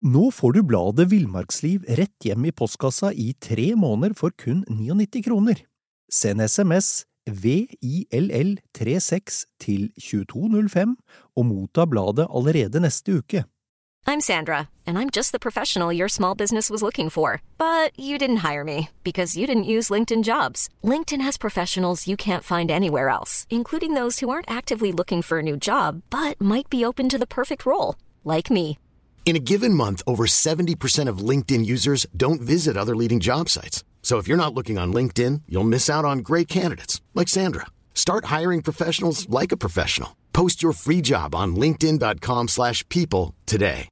Nå får du bladet Villmarksliv rett hjem I postkassa I 3 måneder for kun 99 kroner. Send SMS VILL36 til 2205 og motta bladet allerede neste uke. I'm Sandra, and I'm just the professional your small business was looking for. But you didn't hire me because you didn't use LinkedIn Jobs. LinkedIn has professionals you can't find anywhere else, including those who aren't actively looking for a new job, but might be open to the perfect role, like me. In a given month, over 70% of LinkedIn users don't visit other leading job sites. So if you're not looking on LinkedIn, you'll miss out on great candidates like Sandra. Start hiring professionals like a professional. Post your free job on linkedin.com/people today.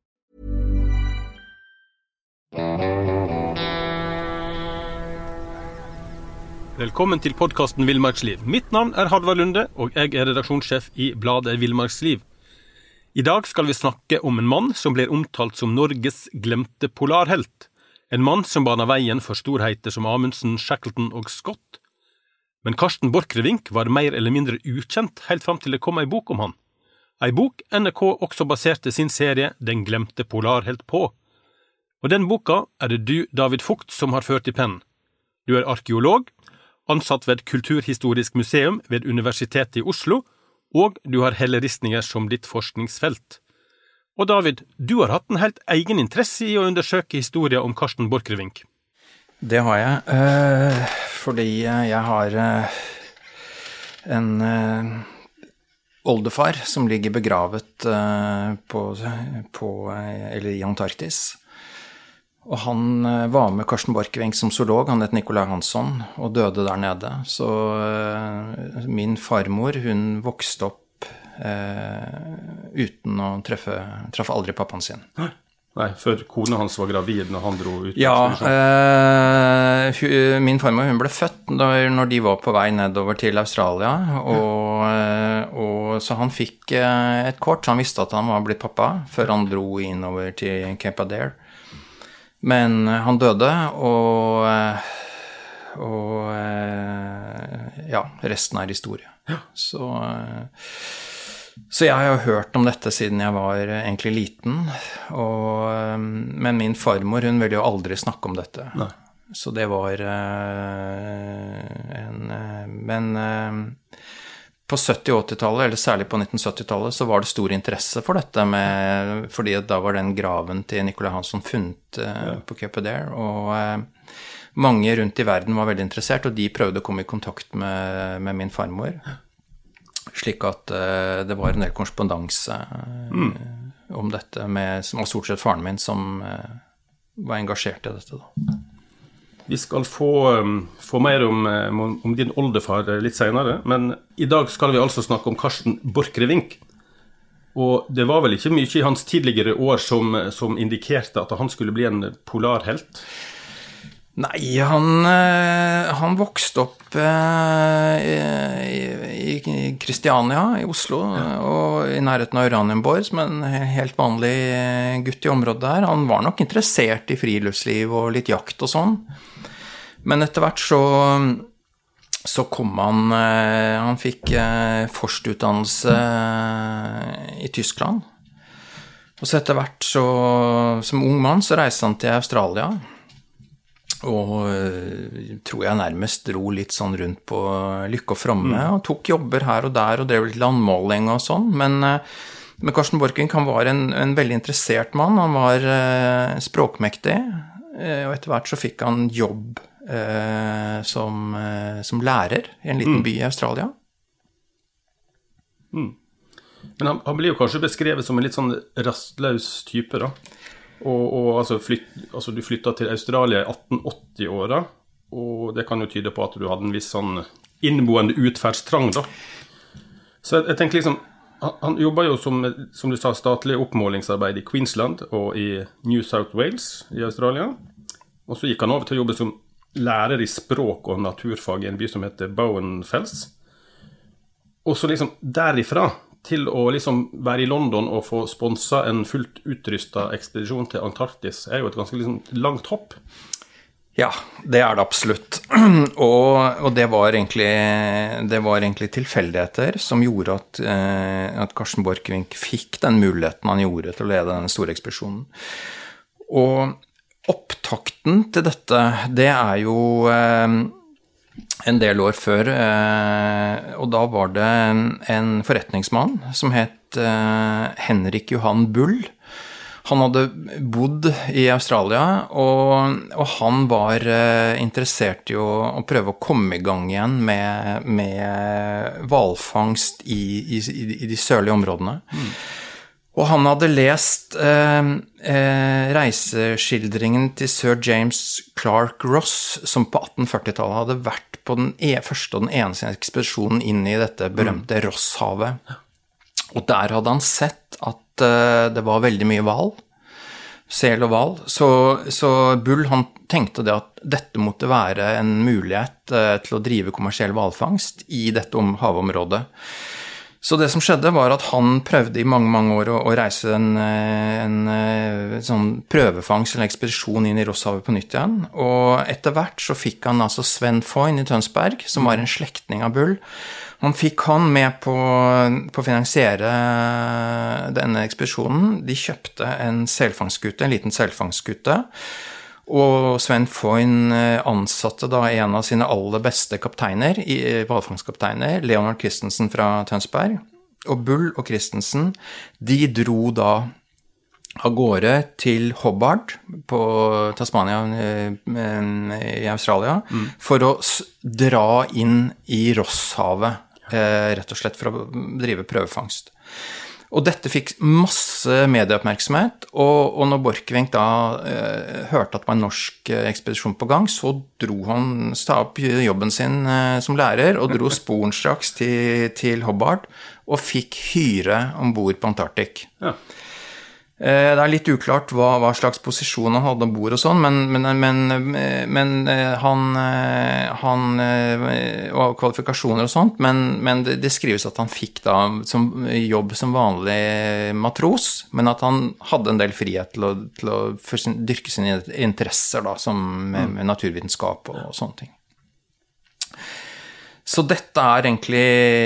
Velkommen til podcasten Villmarksliv. Mitt navn Halvard Lunde, og jeg redaksjonssjef I bladet Villmarksliv. I dag skal vi snakke om en mann som blir omtalt som Norges glemte polarhelt. En mann som bana veien for storheiter som Amundsen, Shackleton og Scott. Men Karsten Borchgrevink var mer eller mindre ukjent helt fram til det kom en bok om han. En bok NRK også baserte sin serie Den glemte polarhelt på. Og den boka det du, David Vogt, som har ført I pennen. Du arkeolog, ansatt ved Kulturhistorisk museum ved Universitetet I Oslo, og du har helleristninger som ditt forskningsfelt. Og David, du har hatt en helt egen interesse I å undersøke historien om Karsten Borchgrevink. Det har jeg, fordi jeg har en oldefar som ligger begravet I Antarktis. Og han var med Karsten Borchgrevink som zoolog, han het Nicolai Hansson, og døde der nede. Så min farmor, hun vokste opp uten å treffe aldri pappaen sin. Nei, før kone hans var gravid når han dro ut. Ja, min farmor, hun ble født når de var på vei nedover til Australia, og så han fikk et kort, han visste at han var blitt pappa, før han dro innover til Cape Adare. Men han døde, og ja, resten historie. Ja. Så jeg har hørt om dette siden jeg var egentlig liten, men min farmor, hun ville jo aldri snakke om dette. Nei. Så det var men på 70- og 80-tallet, eller særlig på 1970-tallet, så var det stor interesse for dette, fordi da var den graven til Nicolai Hansson funnet på Cape Adare, og mange rundt I verden var veldig interessert, og de prøvde å komme I kontakt med min farmor, slik at det var en del korrespondanse om dette, som var stort sett faren min som var engasjert I dette da. Vi skal få mer om din oldefar litt senere, men I dag skal vi altså snakke om Karsten Borchgrevink. Og det var vel ikke mye I hans tidligere år som indikerte at han skulle bli en polarhelt? Nei, han vokste opp I Kristiania I Oslo, og I nærheten av Uranienborg, som en helt vanlig gutt I området der. Han var nok interessert I friluftsliv og litt jakt og sånn. Men etter hvert så kom han fikk forstutdannelse I Tyskland. Og så etter hvert som ung mann så reiste han til Australia, og tror jeg nærmest dro litt sånn rundt på lykke og fromme, og tok jobber her og der, og drev litt landmåling og sånn, men Karsten Borchgrevink, han var en veldig interessert mann, han var språkmektig, og etter hvert så fikk han jobb som lærer I en liten by I Australia. Men han blir jo kanskje beskrevet som en litt sånn rastløs type da. Og altså, du flyttet til Australia I 1880-åra, og det kan jo tyde på at du hadde en viss sånn innboende utferdstrang da. Så jeg tenker liksom, han jobbet jo som du sa, statlig oppmålingsarbeid I Queensland og I New South Wales I Australia, og så gikk han over til å jobbe som lærer I språk og naturfag I en by som heter Bowen Fells. Og så liksom derifra til å liksom være I London og få sponset en fullt utrustet ekspedisjon til Antarktis jo et ganske liksom langt hopp. Ja, det det absolutt. Og det var egentlig tilfeldigheter som gjorde at Karsten Borchgrevink fikk den muligheten han gjorde til å lede denne store ekspedisjonen. Og opptakten til dette, det jo en del år før, og da var det en forretningsmann som het Henrik Johan Bull. Han hadde bodd i Australia, og han var interessert i å prøve å komme I gang igjen med hvalfangst i de sørlige områdene. Og han hadde lest reiseskildringen til Sir James Clark Ross, som på 1840-tallet hadde vært på den første og den eneste ekspedisjonen inn I dette berømte Rosshavet. Og der hadde han sett at det var veldig mye hval, sel og hval. Så Bull han tenkte det at dette måtte være en mulighet til å drive kommersiell hvalfangst I dette havområdet. Så det som skjedde var at han prøvde I mange år å reise en sånn prøvefangst eller ekspedisjon inn I Rosshavet på nytt igjen. Og etter hvert så fikk han altså Sven Foyn I Tønsberg, som var en slektning av Bull. Han fikk han med på å finansiere denne ekspedisjonen. De kjøpte en liten selfangstskute, og Sven Foyn ansatte da en av sine aller beste kapteiner, hvalfangstkapteiner, Leonard Christensen fra Tønsberg. Og Bull og Christensen, de dro da av gårde til Hobart på Tasmania I Australia, for å dra inn I Rosshavet, rett og slett for å drive prøvefangst. Og dette fikk masse medieoppmerksomhet, og når Borchgrevink da hørte at det var en norsk ekspedisjon på gang, så dro han opp jobben sin som lærer, og dro sporenstraks til Hobart, og fikk hyre ombord på Antarktik. Ja. Det litt uklart hva slags posisjon han hadde ombord og sånn, men han og kvalifikasjoner og sånt, men det skrives at han fikk da jobb som vanlig matros, men at han hadde en del frihet til å dyrke sine interesser da, som med naturvitenskap og sånne ting. Så dette egentlig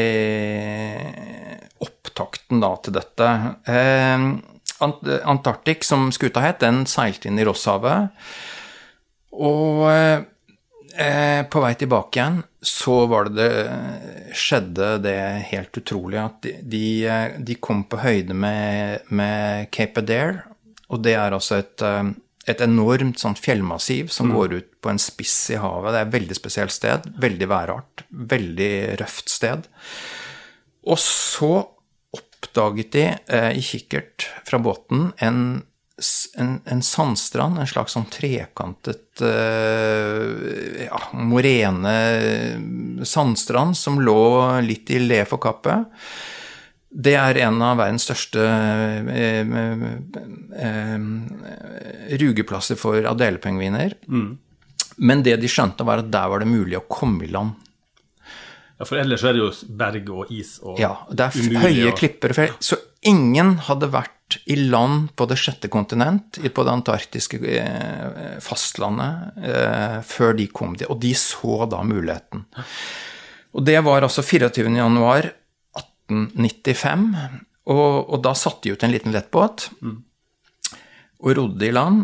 opptakten da til dette. Antarktik, som skuta het, den seilte inn I Rosshavet, og på vei tilbake igjen, så skjedde det helt utrolig at de kom på høyde med Cape Adare, og det altså et enormt sånt fjellmassiv som går ut på en spiss I havet. Det et veldig spesielt sted, veldig værart, veldig røft sted. Og så oppdaget de I kikkert fra båten en sandstrand, en slags sånn trekantet morene sandstrand som lå litt I le for kappet. Det en av verdens største rugeplasser for adelepingviner. Men det de skjønte var at der var det mulig å komme I land. Ja, for ellers det jo berg og is og ja, det høye klipper, så ingen hadde vært I land på det 6. kontinent, på det antarktiske fastlandet, før de kom dit, og de så da muligheten. Og det var altså 24. januar 1895, og da satte de ut en liten lettbåt, og rodde I land,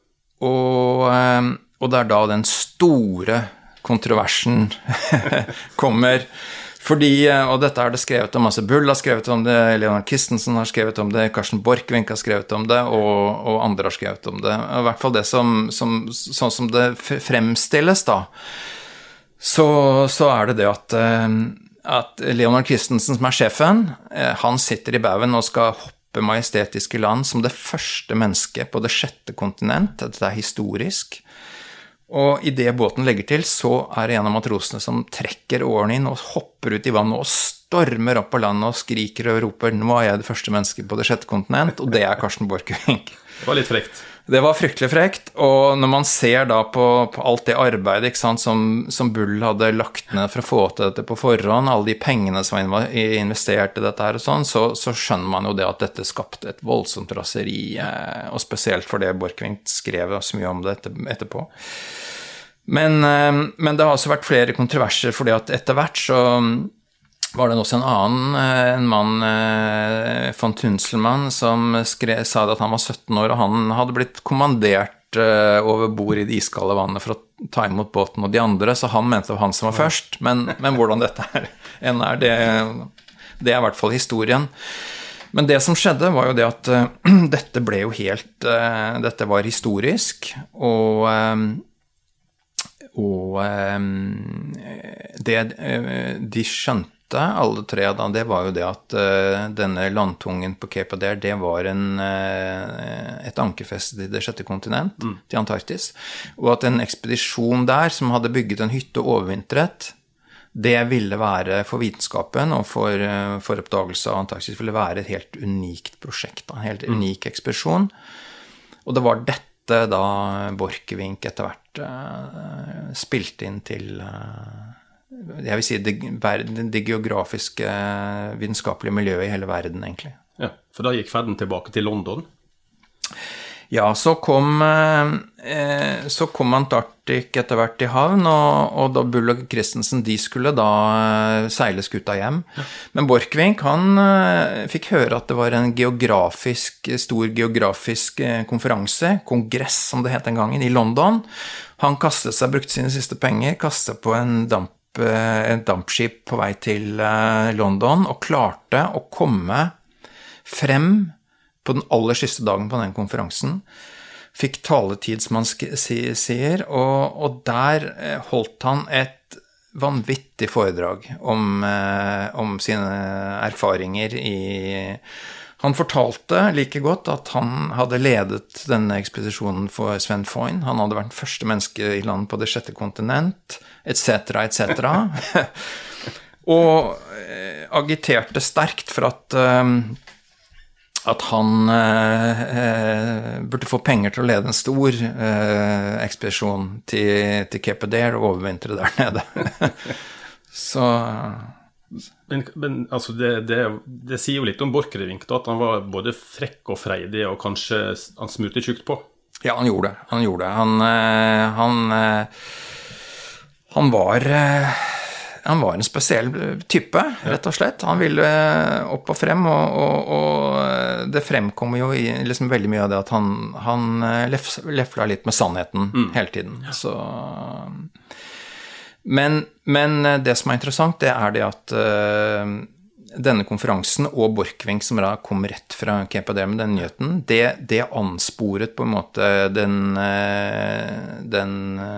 og det da den store kontroversen kommer, fordi, og dette det skrevet om, altså Bull har skrevet om det, Leonard Christensen har skrevet om det, Karsten Borchgrevink har skrevet om det, og andre har skrevet om det. I hvert fall det sånn som det fremstilles da, så det det at Leonard Christensen som sjefen, han sitter I baugen og skal hoppe majestetiske land som det første mennesket på det 6. kontinent, dette historisk. Og I det båten legger til, så det en av matrosene som trekker åren inn og hopper ut I vannet og stormer opp på landet og skriker og roper, nå jeg det første mennesket på det 6. kontinent, og det Karsten Borchgrevink. Det var litt frekt. Det var fryktelig frekt, og når man ser da på alt det arbeidet, ikke sant, som Bull hadde lagt ned for å få til dette på forhånd, alle de pengene som var investert I dette her og sånn, så skjønner man jo det at dette skapte et voldsomt raseri, og spesielt for det Borchgrevink skrev så mye om det etterpå. Men det har også vært flere kontroverser, fordi at etter hvert var det også en mann, von Tunselmann, som sa at han var 17 år, og han hadde blitt kommandert over bord i det iskalde vannet for å ta imot båten og de andre, så han mente det var han som var først, men hvordan dette enn det er i hvert fall historien. Men det som skjedde var jo det at dette ble jo dette var historisk, og det de skjønte alle tre da, det var jo det at denne landtungen på Cape Adare, det var et ankerfeste til det 6. kontinent, til Antarktis, og at en ekspedisjon der som hadde bygget en hytte og overvintret, det ville være for vitenskapen og for oppdagelse av Antarktis ville være et helt unikt prosjekt, en helt unik ekspedisjon, og det var dette da Borchgrevink etter hvert spilte inn til jeg vil si det geografiske vitenskapelige miljøet i hele verden, egentlig. Ja, for da gikk ferden tilbake til London? Ja, så kom Antarktik etter hvert i havn, og da Bull og Christensen, de skulle da seile skuta hjem. Ja. Men Borchgrevink, han fikk høre at det var en stor geografisk konferanse, kongress som det het den gangen, i London. Han brukte sine siste penger, kastet på en dampskip på vei til London, og klarte å komme frem på den aller siste dagen på den konferansen. Fikk taletid, som han sier, og der holdt han et vanvittig foredrag om sine erfaringer Han fortalte like godt at han hadde ledet denne ekspedisjonen for Sven Foyn. Han hadde vært den første menneske i land på det 6. kontinent, etc. Og agiterte sterkt for at han burde få penger til å lede en stor ekspedisjon til Cape Adare og overvintre der nede. Så... Men altså det sier jo litt om Borchgrevink, at han var både frekk og freidig, og kanskje han smurte tjukt på. Ja, han gjorde det. Han var en spesiell type, rett og slett. Han ville opp og frem, og det fremkommer jo liksom veldig mye av det at han lefla litt med sannheten hele tiden. Så... Men det som er interessant, det er det at denne konferansen og Borchgrevink, som da kom rett fra Cape Adare med den nyheten, det ansporet på en måte den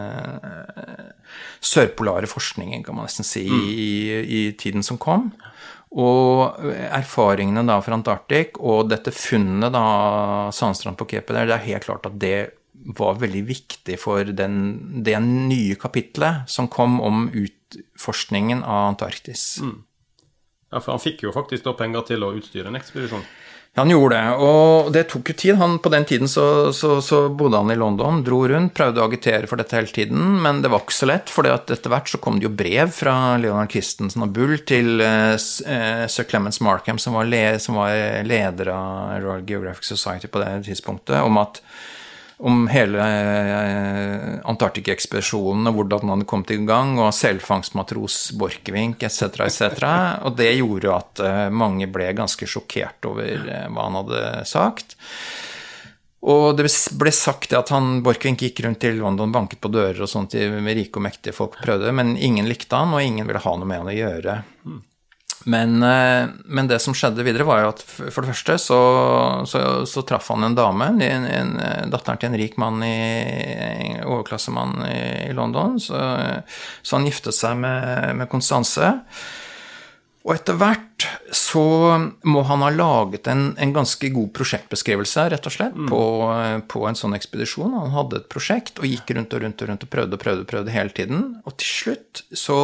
sørpolare forskningen, kan man nesten si, i tiden som kom. Og erfaringene da fra Antarktik, og dette funnet da, Sandstrand på Cape Adare, det er helt klart at det var veldig viktig for det nye kapitlet som kom om utforskningen av Antarktis. Ja, for han fikk jo faktisk da penger til å utstyre en ekspedisjon. Ja, han gjorde det, og det tok jo tid. På den tiden så bodde han i London, dro rundt, prøvde å agitere for dette hele tiden, men det var ikke så lett, fordi at etter hvert så kom det jo brev fra Leonard Christensen og Bull til Sir Clements Markham, som var leder av Royal Geographic Society på det tidspunktet, om hele Antarktik-ekspedisjonen og hvordan han hadde kommet i gang, og selvfangstmatros Borchgrevink, etc. Og det gjorde at mange ble ganske sjokkert over hva han hadde sagt. Og det ble sagt at Borchgrevink gikk rundt til London, banket på dører og sånt med rike og mektige folk prøvde, men ingen likte han, og ingen ville ha noe med han å gjøre. Men det som skjedde videre var jo at for det første så traff han en dame, datteren til en rik mann, overklassemann i London, så han giftet seg med Constance. Og etter hvert så må han ha laget en ganske god prosjektbeskrivelse, rett og slett, på en sånn ekspedisjon. Han hadde et prosjekt og gikk rundt og prøvde hele tiden, og til slutt så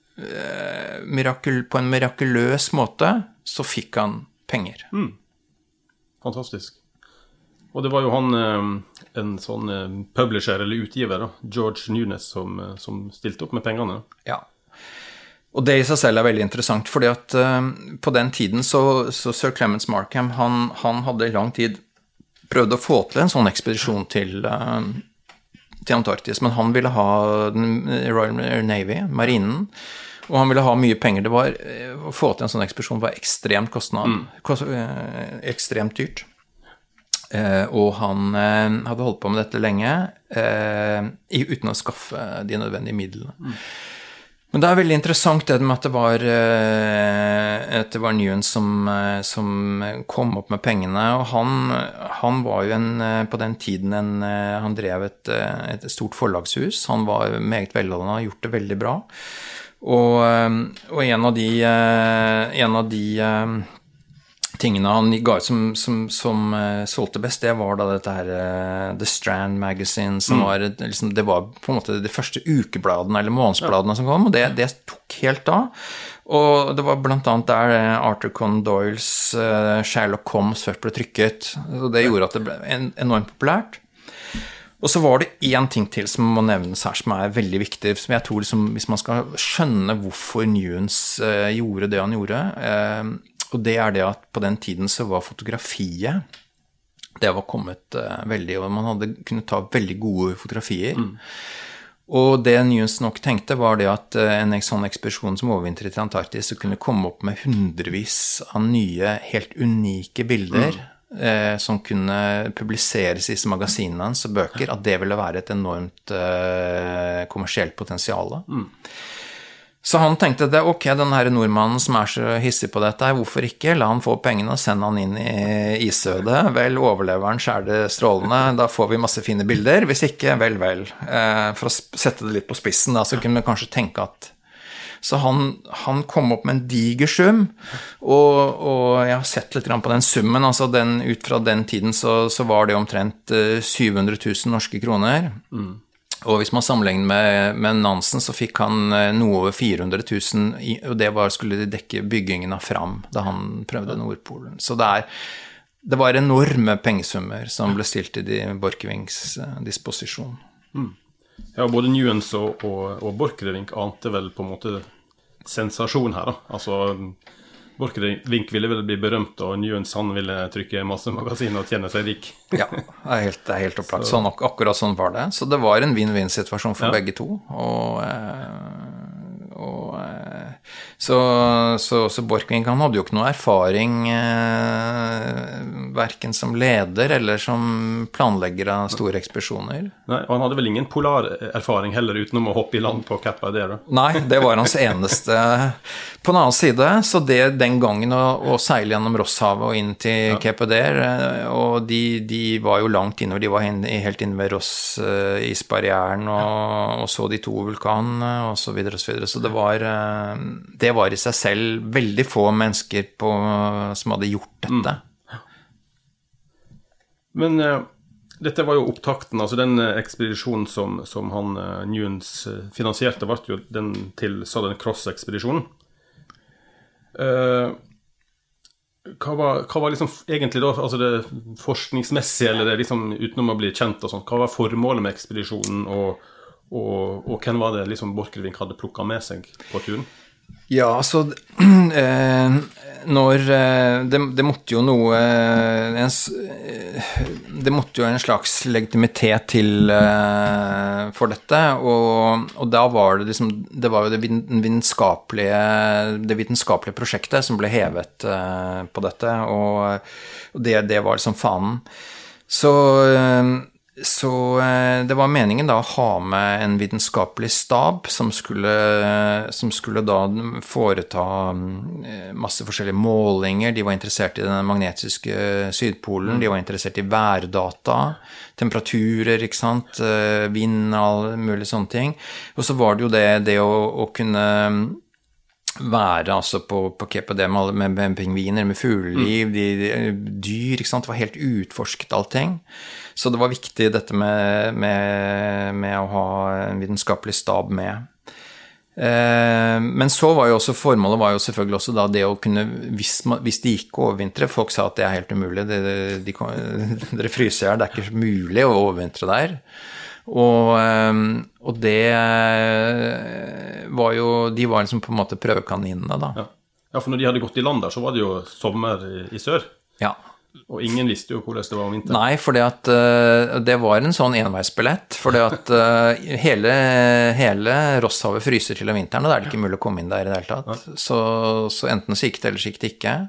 på en mirakuløs måte så fikk han penger. Fantastisk. Og det var jo han, en sånn publisher eller utgiver da, George Nunes, som stilte opp med pengene. Ja. Og det i seg selv er veldig interessant, fordi at på den tiden så Sir Clements Markham, han hadde i lang tid prøvd å få til en sånn ekspedisjon til Antarktis, men han ville ha Royal Navy, marinen, Og han ville ha mye penger. Det var, å få til en sånn ekspedisjon var ekstremt ekstremt dyrt. Og han hadde holdt på med dette lenge, uten å skaffe de nødvendige midlene. Men det veldig interessant det med at det var Nguyen som kom opp med pengene, og han var jo på den tiden han drev et stort forlagshus, han var meget velholden, har gjort det veldig bra, og en av de tingene han ga ut som solgte best, det var da dette her The Strand Magazine, som var liksom, det var på en måte de første ukebladene eller månedsbladene som kom, og det tok helt av. Og det var blant annet der Arthur Conan Doyles Sherlock Holmes først ble trykket, og det gjorde at det ble enormt populært. Og så var det en ting til som må nevnes her, som veldig viktig, som jeg tror liksom, hvis man skal skjønne hvorfor Nguyen gjorde det han gjorde, og det det at på den tiden så var fotografiet, det var kommet veldig, og man hadde kunnet ta veldig gode fotografier. Og det Nguyen nok tenkte var det at en sånn ekspedisjon som overvintret i Antarktis så kunne komme opp med hundrevis av nye, helt unike bilder, som kunne publiseres i magasinene hans og bøker, at det ville være et enormt kommersielt potensial. Så han tenkte at ok, den her nordmannen som så hissig på dette, hvorfor ikke? La han få pengene og sende han inn i isødet. Vel, overlever han, så det strålende. Da får vi masse fine bilder. Hvis ikke, vel. For å sette det litt på spissen, da, så kunne vi kanskje tenke at... Så han kom opp med en diger sum, og jeg har sett litt på den summen, altså ut fra den tiden så var det omtrent 700 000 norske kroner. Og hvis man sammenligner med Nansen, så fikk han noe over 400 000, og det skulle de dekke byggingen av Fram, da han prøvde Nordpolen. Så det var enorme pengesummer som ble stilt i Borchgrevinks disposisjon. Ja, både Nguyen og Borchgrevink ante vel på en måte sensasjon her, da. Altså, Borchgrevink ville vel bli berømt, og Nguyen han ville trykke masse magasin og tjene seg rik. Ja, det helt opplagt. Akkurat sånn var det. Så det var en win-win-situasjon for begge to. Så Borchgrevink, han hadde jo ikke noe erfaring hverken som leder eller som planlegger av store ekspedisjoner. Nei, og han hadde vel ingen polarerfaring heller utenom å hoppe i land på Cap Adere? Nei, det var hans eneste. På en annen side, så den gangen å seile gjennom Rosshavet og inn til Cap Adere, og de var jo langt innover, de var helt inne ved Ross-isbarrieren og så de to vulkanene og så videre og så videre. Så det var i seg selv veldig få mennesker som hadde gjort dette. Men dette var jo opptakten, altså den ekspedisjonen som han Nguyen finansierte, var jo den til Southern Cross-ekspedisjonen. Hva var liksom egentlig da, altså det forskningsmessige, eller det liksom utenom å bli kjent og sånt, hva var formålet med ekspedisjonen, og hvem var det liksom Borchgrevink hadde plukket med seg på turen? Ja, altså, det måtte jo noe, det måtte jo en slags legitimitet til for dette, og da var det liksom, det var jo det vitenskapelige prosjektet som ble hevet på dette, og det var liksom fanen. Så det var meningen da å ha med en vitenskapelig stab som skulle da foreta masse forskjellige målinger. De var interessert i den magnetiske sydpolen, de var interessert i værdata, temperaturer, ikke sant, vind, all mulig sånne ting. Og så var det jo det å kunne være altså på Cape Adere med pingviner, med fugleliv, dyr, ikke sant, det var helt utforsket allting. Så det var viktig dette med å ha en vitenskapelig stab med. Men så var jo også formålet var jo selvfølgelig også da det å kunne, hvis de gikk overvintre, folk sa at det helt umulig, dere fryser her, det ikke mulig å overvintre der. Og det var jo, de var liksom på en måte prøvekaninene da. Ja, for når de hadde gått i land der, så var det jo sommer i sør. Ja. Og ingen visste jo hvordan det var om vinteren. Nei, fordi at det var en sånn enveisbillett, fordi at hele Rosshavet fryser til om vinteren, og da er det ikke mulig å komme inn der i det hele tatt. Så enten så gikk det, eller så gikk det ikke.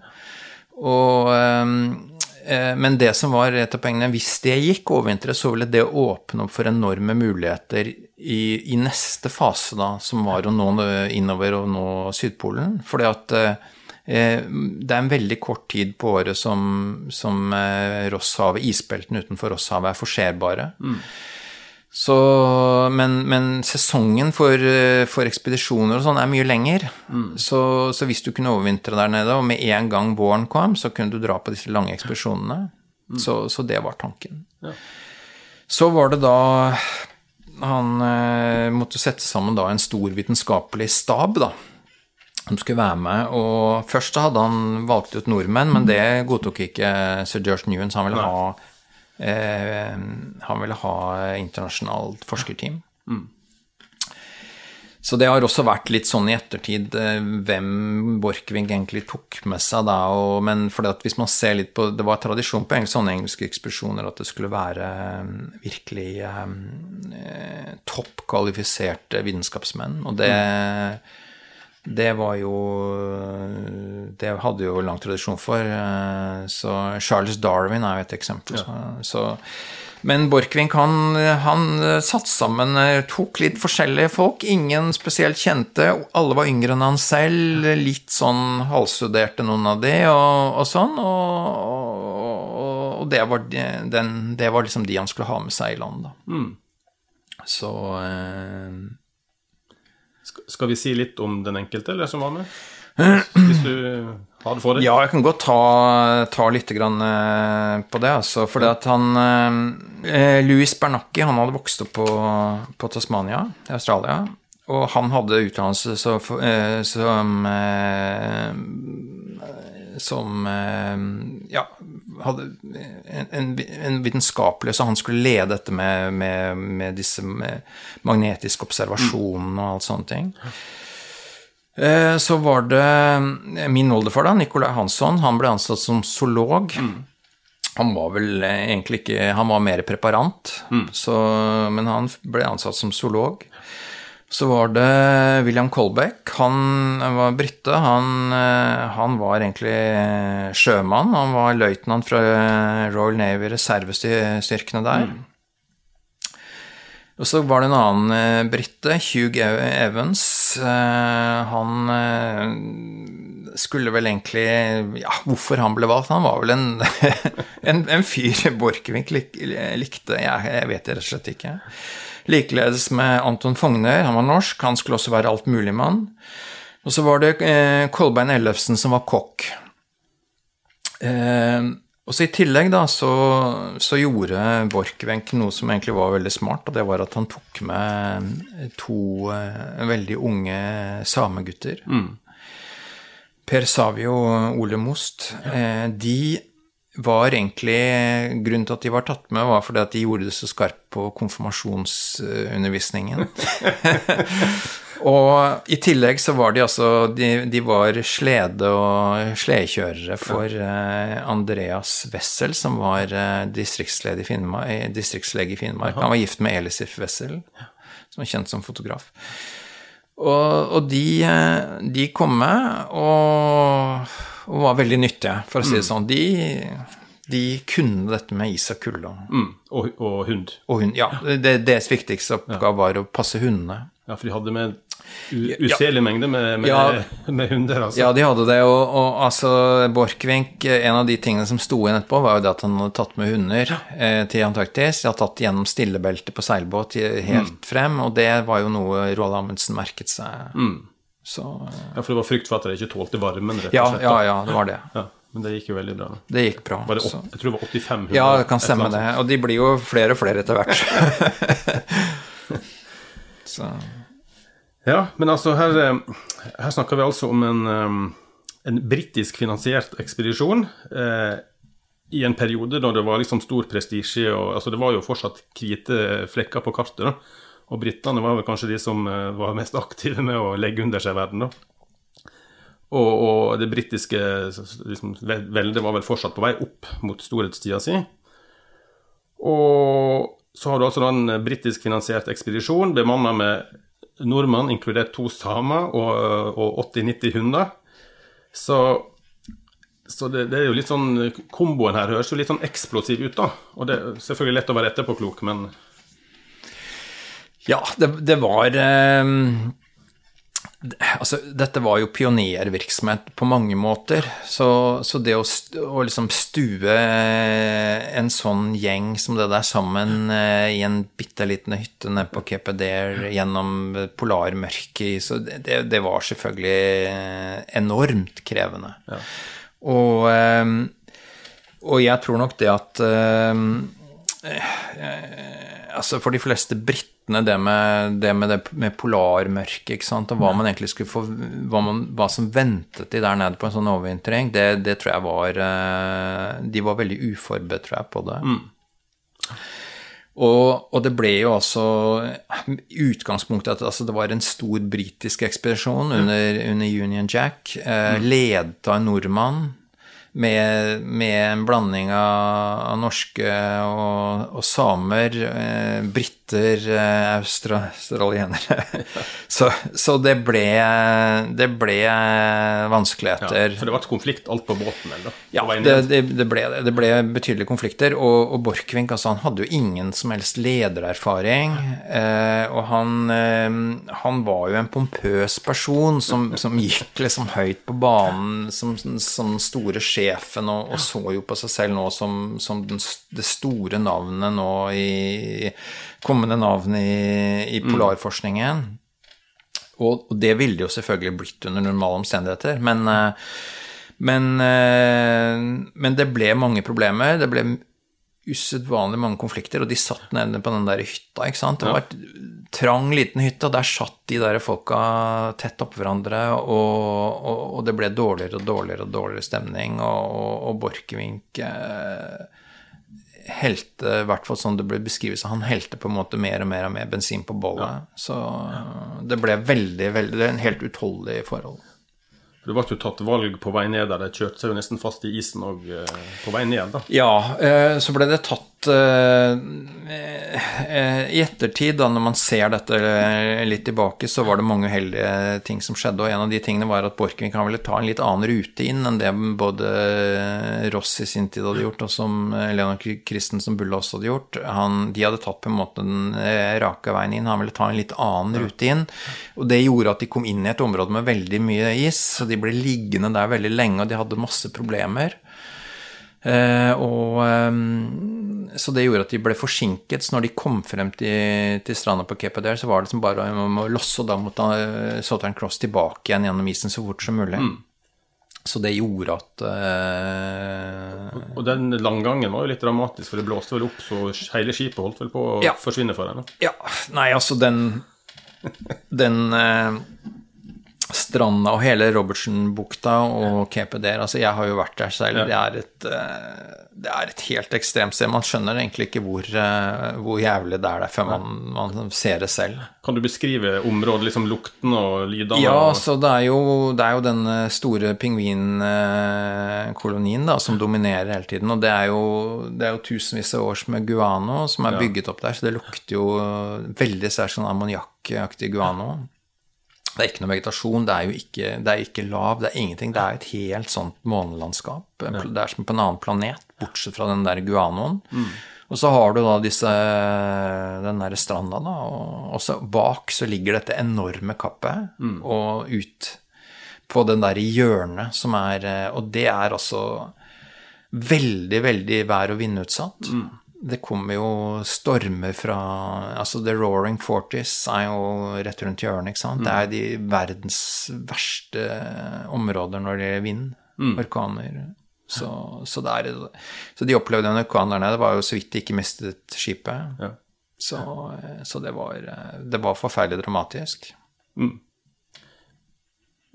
Men det som var et av poengene, hvis det gikk overvintret, så ville det åpne opp for enorme muligheter i neste fase da, som var å nå innover og nå Sydpolen, fordi at det en veldig kort tid på året som Rosshavet, isbelten utenfor Rosshavet forserbare. Så, men sesongen for ekspedisjoner og sånn mye lenger. Så hvis du kunne overvintre der nede, og med en gang våren kom, så kunne du dra på disse lange ekspedisjonene. Så det var tanken. Ja. Så var det da han måtte sette sammen da en stor vitenskapelig stab da, som skulle være med, og først så hadde han valgt ut nordmenn, men det godtok ikke Sir George Newens. Han ville ha internasjonalt forskerteam. Så det har også vært litt sånn i ettertid hvem Borchgrevink egentlig tok med seg da, men fordi at hvis man ser litt på, det var tradisjon på sånne engelske ekspedisjoner at det skulle være virkelig toppkvalifiserte vitenskapsmenn, og det var jo, det hadde jo lang tradisjon for, så Charles Darwin jo et eksempel. Men Borchgrevink, han satt sammen, tok litt forskjellige folk, ingen spesielt kjente, alle var yngre enn han selv, litt sånn halvstuderte noen av det, og sånn, og det var liksom de han skulle ha med seg i land da. Så... Skal vi si litt om den enkelte, eller som var med? Hvis du har det for det. Ja, jeg kan godt ta litt grann på det, altså, fordi at Louis Bernacchi, han hadde vokst opp på Tasmania, i Australia, og han hadde utdannelse som hadde en vitenskapelig, så han skulle lede dette med disse magnetiske observasjonene og alt sånne ting. Så var det min oldefar da, Nikolai Hansson, han ble ansatt som zoolog. Han var vel egentlig ikke, han var mer preparant, men han ble ansatt som zoolog. Så var det William Colbeck, han var britte, han var egentlig sjømann, han var løytnant fra Royal Navy reservestyrkene der. Og så var det en annen britte, Hugh Evans, han skulle vel egentlig, hvorfor han ble valgt, han var vel en fyr Borchgrevink likte, jeg vet det rett og slett ikke. Likeledes med Anton Fogner, han var norsk, han skulle også være alt mulig mann. Og så var det Kolbein Ellefsen som var kokk. Og så i tillegg da, så gjorde Borchgrevink noe som egentlig var veldig smart, og det var at han tok med 2 veldig unge samegutter. Per Savio og Ole Most, de var egentlig, grunnen til at de var tatt med var fordi at de gjorde det så skarpt på konfirmasjonsundervisningen. Og i tillegg så var de altså, de var slede- og sledekjørere for Andreas Wessel, som var distriktslege i Finnmark. Han var gift med Elisif Wessel, som er kjent som fotograf. Og de kom med, og var veldig nyttige, for å si det sånn. De kunne dette med is og kulde. Og hund. Og hund, ja. Deres viktigste oppgave var å passe hundene. Ja, for de hadde med uselig mengde med hunder, altså. Ja, de hadde det, og altså Borchgrevink, en av de tingene som sto igjen etterpå, var jo det at han hadde tatt med hunder til Antarktis. De hadde tatt gjennom stillebeltet på seilbåt helt frem, og det var jo noe Roald Amundsen merket seg. Så, ja, for det var frykt for at de ikke tålte varmen, rett og slett. Ja, det var det. Ja, men det gikk jo veldig bra. Det gikk bra. Jeg tror det var 85 hunder. Ja, det kan stemme det, og de blir jo flere og flere etter hvert. Så... Ja, men altså her snakker vi altså om en britisk finansiert ekspedisjon i en periode da det var liksom stor prestisje, og altså det var jo fortsatt hvite flekker på kartet da, og brittene var vel kanskje de som var mest aktive med å legge under seg verden da. og det britiske liksom, veldet var vel fortsatt på vei opp mot storhetstida si. Og så har du altså en britisk finansiert ekspedisjon, bemannet med nordmann, inkludert 2 samer og 80-90 hunder. Så det er jo litt sånn, komboen her høres jo litt sånn eksplosiv ut da, og det er selvfølgelig lett å være etterpåklok, men... Ja, det var... altså, dette var jo pionervirksomhet på mange måter, så det å liksom stue en sånn gjeng som det der sammen i en bitteliten hytte nede på Cape Adare gjennom polarmørket, så det var selvfølgelig enormt krevende. Ja. Og jeg tror nok det at altså for de fleste brittene det med polarmørket, ikke sant, og hva man egentlig skulle få, hva som ventet de der nede på en sånn overvintring, det tror jeg var, de var veldig uforberedt, tror jeg, på det. Og det ble jo også utgangspunktet at altså, det var en stor britisk ekspedisjon under Union Jack, ledet av en nordmann, med en blanding av norske og samer, britter, australienere. Så det ble vanskeligheter. Ja, for det var et konflikt alt på båten, eller? Ja, det ble betydelige konflikter, og Borchgrevink, altså, han hadde jo ingen som helst ledererfaring, og han var jo en pompøs person som gikk liksom høyt på banen som store sjefen, og så jo på seg selv nå som det store navnet nå kommende navn i polarforskningen. Og det ville jo selvfølgelig blitt under normale omstendigheter, men det ble mange problemer, det ble usedvanlig mange konflikter, og de satt nede på den der hytta, ikke sant? Det var et trang liten hytte, og der satt de der folka tett opp hverandre, og det ble dårligere og dårligere stemning, og Borchgrevink helte, i hvert fall sånn det ble beskrivet, så han helte på en måte mer og mer bensin på bollet, så det ble veldig, en helt utholdelig forhold. Det var jo tatt valg på vei ned der, det kjørte seg jo nesten fast i isen og på vei ned da. Ja, så ble det tatt i ettertid, da når man ser dette litt tilbake, så var det mange uheldige ting som skjedde, og en av de tingene var at Borchgrevink ville ta en litt annen rute inn enn det både Ross i sin tid hadde gjort, og som Leonard Christensen Bulle også hadde gjort. De hadde tatt på en måte den rake veien inn, han ville ta en litt annen rute inn, og det gjorde at de kom inn i et område med veldig mye is, så de ble liggende der veldig lenge, og de hadde masse problemer. Så det gjorde at de ble forsinket, så når de kom frem til stranda på Cape Adare, så var det liksom bare å losse da mot Southern Cross tilbake igjen gjennom isen så fort som mulig. Så det gjorde at Og den langgangen var jo litt dramatisk, for det blåste vel opp, så hele skipet holdt vel på å forsvinne for henne. Ja, nei, altså den stranda og hele Robertson-bukta og Cape Adare, altså jeg har jo vært der selv, det er et helt ekstremt sted, man skjønner egentlig ikke hvor jævlig det er der før man ser det selv. Kan du beskrive området, liksom lukten og lydene? Ja, så det er jo den store pingvinkolonien da, som dominerer hele tiden, og det er jo tusenvis av års med guano som er bygget opp der, så det lukter jo veldig særlig sånn ammoniakkaktig guano. Det er ikke noe vegetasjon, det er ikke lav, det er ingenting, det er et helt sånt månelandskap, det er som på en annen planet, bortsett fra den der guanoen. Og så har du da den der stranda da, og så bak så ligger dette enorme kappet, og ut på den der hjørnet som og det er altså veldig, veldig vær- og vindutsatt. Det kommer jo stormer fra, altså The Roaring Forties er jo rett rundt hjørnet, ikke sant? Det er de verdens verste områder når det er vind, orkaner. Så de opplevde en orkan der nede, det var jo så vidt de ikke mistet skipet. Så det var forferdelig dramatisk.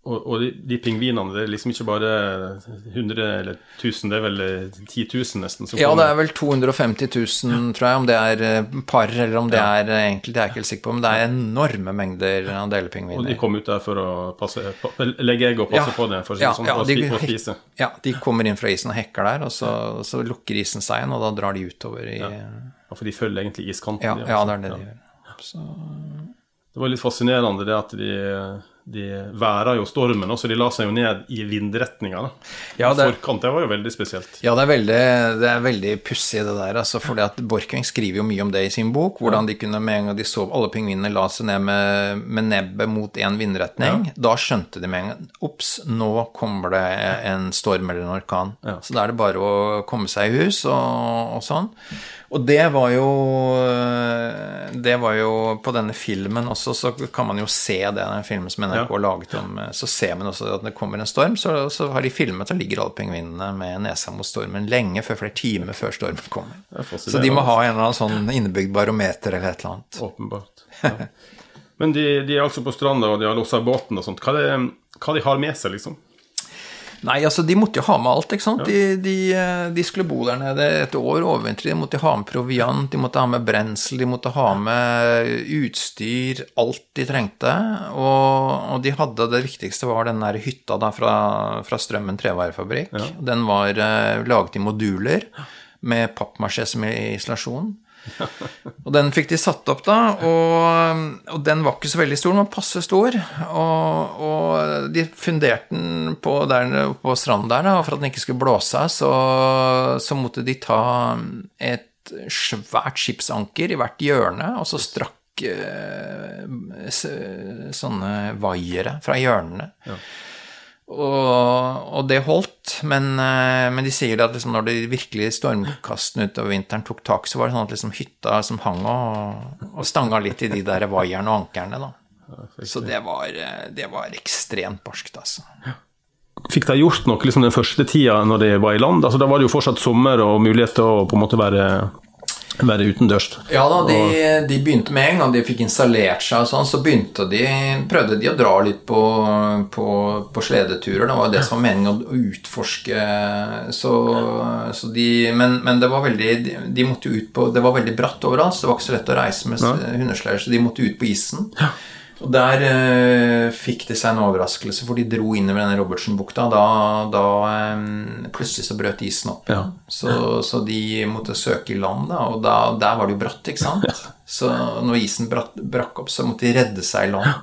Og de pingvinene, det liksom ikke bare 100 eller 1000, det vel 10 000 nesten. Ja, det vel 250 000, tror jeg, om det par, eller om det egentlig, det jeg ikke helt sikker på, men det enorme mengder av delepingviner. Og de kom ut der for å legge egg og passe på det, for å sånn, og spise. Ja, de kommer inn fra isen og hekker der, og så lukker isen seg igjen, og da drar de utover i... Ja, for de følger egentlig iskanten. Ja, det det de gjør. Så... Det var litt fascinerende det at de værer jo stormen, og så de la seg jo ned i vindretninger. Ja, forkant, det var jo veldig spesielt. Ja, det veldig pussig det der, altså, fordi at Borchgrevink skriver jo mye om det i sin bok, hvordan de kunne med en gang de så alle pingvinene la seg ned med nebbet mot en vindretning, da skjønte de med en gang, opps, nå kommer det en storm eller en orkan. Ja. Så da det bare å komme seg i hus og sånn. Og det var jo på denne filmen også, så kan man jo se det, den filmen som NRK har laget om, så ser man også at det kommer en storm, så har de filmet, og ligger alle pingvinene med nesa mot stormen lenge før, flere timer før stormen kommer. Så de må ha en eller annen sånn innebygd barometer eller et eller annet. Åpenbart, ja. Men de altså på stranda, og de har låst båten og sånt. Hva de har med seg, liksom? Nei, altså de måtte jo ha med alt, ikke sant? De skulle bo der nede et år overvintret, de måtte ha med proviant, de måtte ha med brensel, de måtte ha med utstyr, alt de trengte, og de hadde, det viktigste var den der hytta da fra Strømmen trevarefabrikk. Ja. Den var laget i moduler med pappmasjé som isolasjon. Og den fikk de satt opp da, og den var ikke så veldig stor, den var passe stor, og de funderte den på stranden der da, og for at den ikke skulle blåse, så måtte de ta et svært skipsanker i hvert hjørne, og så strakk sånne vaiere fra hjørnene. Ja. Og det holdt, men de sier at liksom når det virkelig stormkastene utover vinteren tok tak, så var det sånn at liksom hytta som hang og stanga litt i de der vaierne og ankerne da. Så det var ekstremt barskt, altså. Fikk de gjort noe liksom den første tida når de var i land? Altså, da var det jo fortsatt sommer og mulighet til å på en måte være utendørs. Ja da, de begynte med en gang de fikk installert seg og sånn, så prøvde de å dra litt på sledeturer. Det var jo det som var meningen å utforske, men det var veldig, de måtte jo ut på, det var veldig bratt overalt, så det var ikke så lett å reise med hundesleder, så de måtte ut på isen. Ja. Og der fikk de seg en overraskelse, for de dro inn over denne Robertsen-bukta, da plutselig så brøt isen opp. Ja. Så de måtte søke i land, da, og der var det jo bratt, ikke sant? Så når isen brakk opp, så måtte de redde seg i land.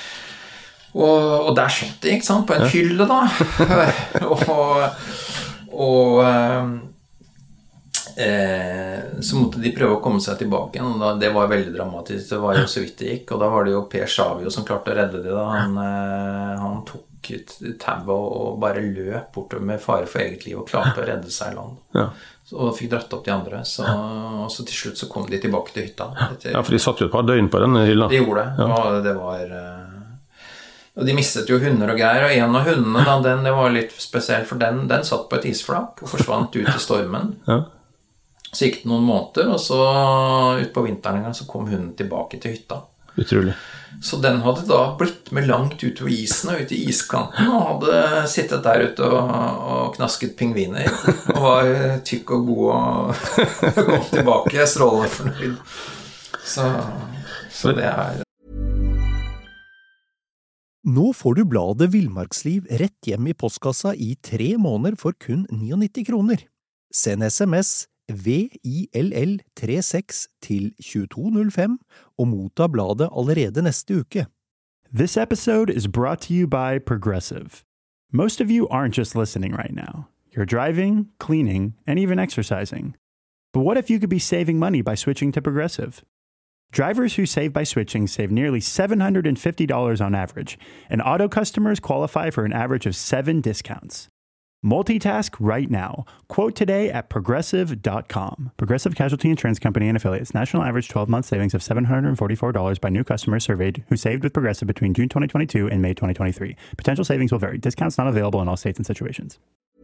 Og der satt de, ikke sant, på en hylle da, så måtte de prøve å komme seg tilbake igjen, og det var veldig dramatisk. Det var jo så vidt det gikk, og da var det jo Per Savio som klarte å redde det da. Han tok tauet og bare løp bortover med fare for eget liv og klarte å redde seg i land. Ja. Og fikk dratt opp de andre, og så til slutt så kom de tilbake til hytta. Ja, for de satt jo et par døgn på den hylla. De gjorde det, og det var... Og de mistet jo hunder og greier, og en av hundene da, det var litt spesiell, for den satt på et isflak og forsvant ut i stormen. Ja. Så gikk det noen måneder, og så ut på vinteren så kom hunden tilbake til hytta. Utrolig. Så den hadde da blitt med langt utover isen og ut i iskanten, og hadde sittet der ute og knasket pingviner, og var tykk og god og kom tilbake, strålende fornøyd. Så det Nå får du bladet Villmarksliv rett hjem i postkassa i 3 måneder for kun 99 kroner. Send SMS VILL36 til 2205 og motta bladet allerede neste uke. This episode is brought to you by Progressive. Most of you aren't just listening right now. You're driving, cleaning, and even exercising. But what if you could be saving money by switching to Progressive? Drivers who save by switching save nearly $750 on average, and auto customers qualify for an average of 7 discounts. Multitask right now. Quote today at Progressive.com. Progressive Casualty Insurance Company and Affiliates. National average 12-month savings of $744 by new customers surveyed who saved with Progressive between June 2022 and May 2023. Potential savings will vary. Discounts not available in all states and situations.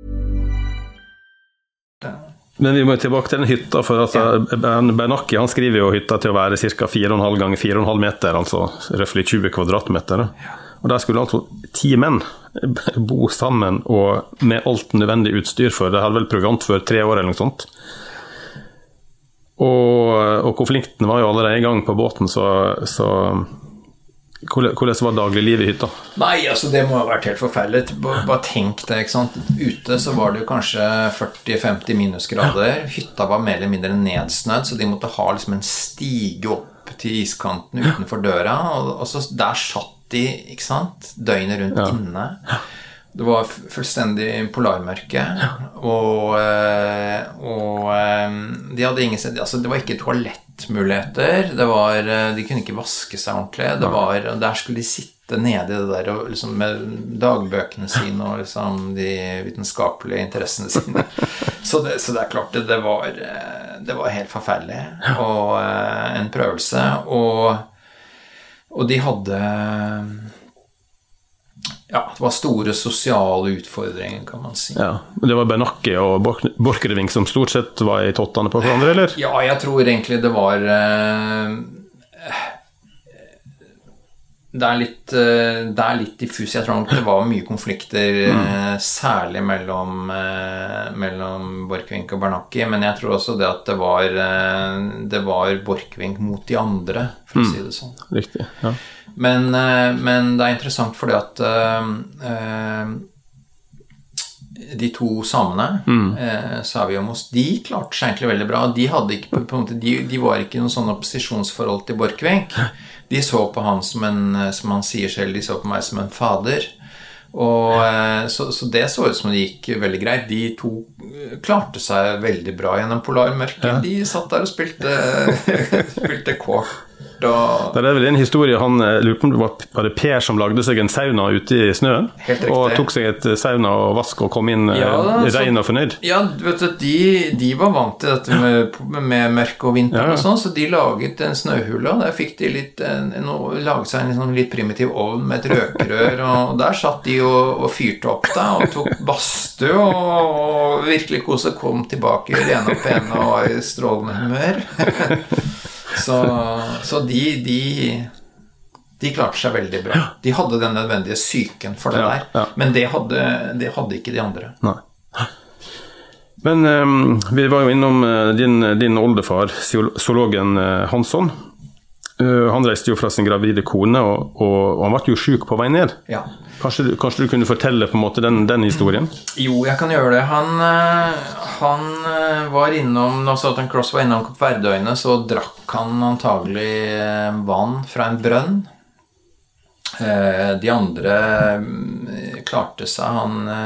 Men vi må tilbake til den hytta, for at Bernacchi, han skriver jo hytta til å være cirka 4,5 ganger 4,5 meter, altså røftlig 20 kvadratmeter. Og der skulle altså 10 menn bo sammen og med alt nødvendig utstyr for. Det hadde vel proviant for 3 år eller noe sånt. Og konflikten var jo allerede i gang på båten, så hvordan var dagliglivet i hytta? Nei, altså det må ha vært helt forferdelig. Bare tenk det, ikke sant? Ute så var det jo kanskje 40-50 minusgrader. Hytta var mer eller mindre nedsnødd, så de måtte ha liksom en stige opp til iskanten utenfor døra. Og så der satt de, ikke sant? Døgnet rundt inne. Det var fullstendig polarmørke, og de hadde ingen, altså det var ikke toalettmuligheter, de kunne ikke vaske seg ordentlig, der skulle de sitte nede i det der og liksom med dagbøkene sine og liksom de vitenskapelige interessene sine. Så det er klart det var helt forferdelig, og en prøvelse, og de hadde det var store sosiale utfordringer, kan man si. Ja, det var Benakke og Borchgrevink som stort sett var i tottene på hverandre, eller? Ja, jeg tror egentlig det var det er litt diffus. Jeg tror nok det var mye konflikter, særlig mellom Borchgrevink og Benakke, men jeg tror også det at det var Borchgrevink mot de andre, for å si det sånn. Riktig, ja. Men det er interessant fordi at de to samene, Savio-Mos, de klarte seg egentlig veldig bra. De hadde ikke, på en måte, de var ikke noen sånn opposisjonsforhold til Borchgrevink. De så på han som han sier selv, de så på meg som en fader. Og så det så ut som det gikk veldig greit. De to klarte seg veldig bra gjennom polarmørket. De satt der og spilte kort. Det er vel en historie, han lurer på om det var det Per som lagde seg en sauna ute i snøen, og tok seg et sauna og vask og kom inn ren og fornøyd. Ja, vet du, de var vant til dette med mørk og vinter og sånn, så de laget en snøhule, og der fikk de laget seg en litt primitiv ovn med et røkrør, og der satt de og fyrte opp da, og tok badstue, og virkelig koset kom tilbake rene og pene og var i strålende humør. Så de klarte seg veldig bra. De hadde den nødvendige psyken for det der, men det hadde ikke de andre. Nei. Men vi var jo innom din oldefar, zoologen Hansson. Han reiste jo fra sin gravide kone, og han var jo syk på vei ned. Ja. Kanskje du kunne fortelle på en måte den historien? Jo, jeg kan gjøre det. Han var innom, når Southern Cross var innom Kapp Verdøyene, så drakk han antagelig vann fra en brønn. De andre klarte seg.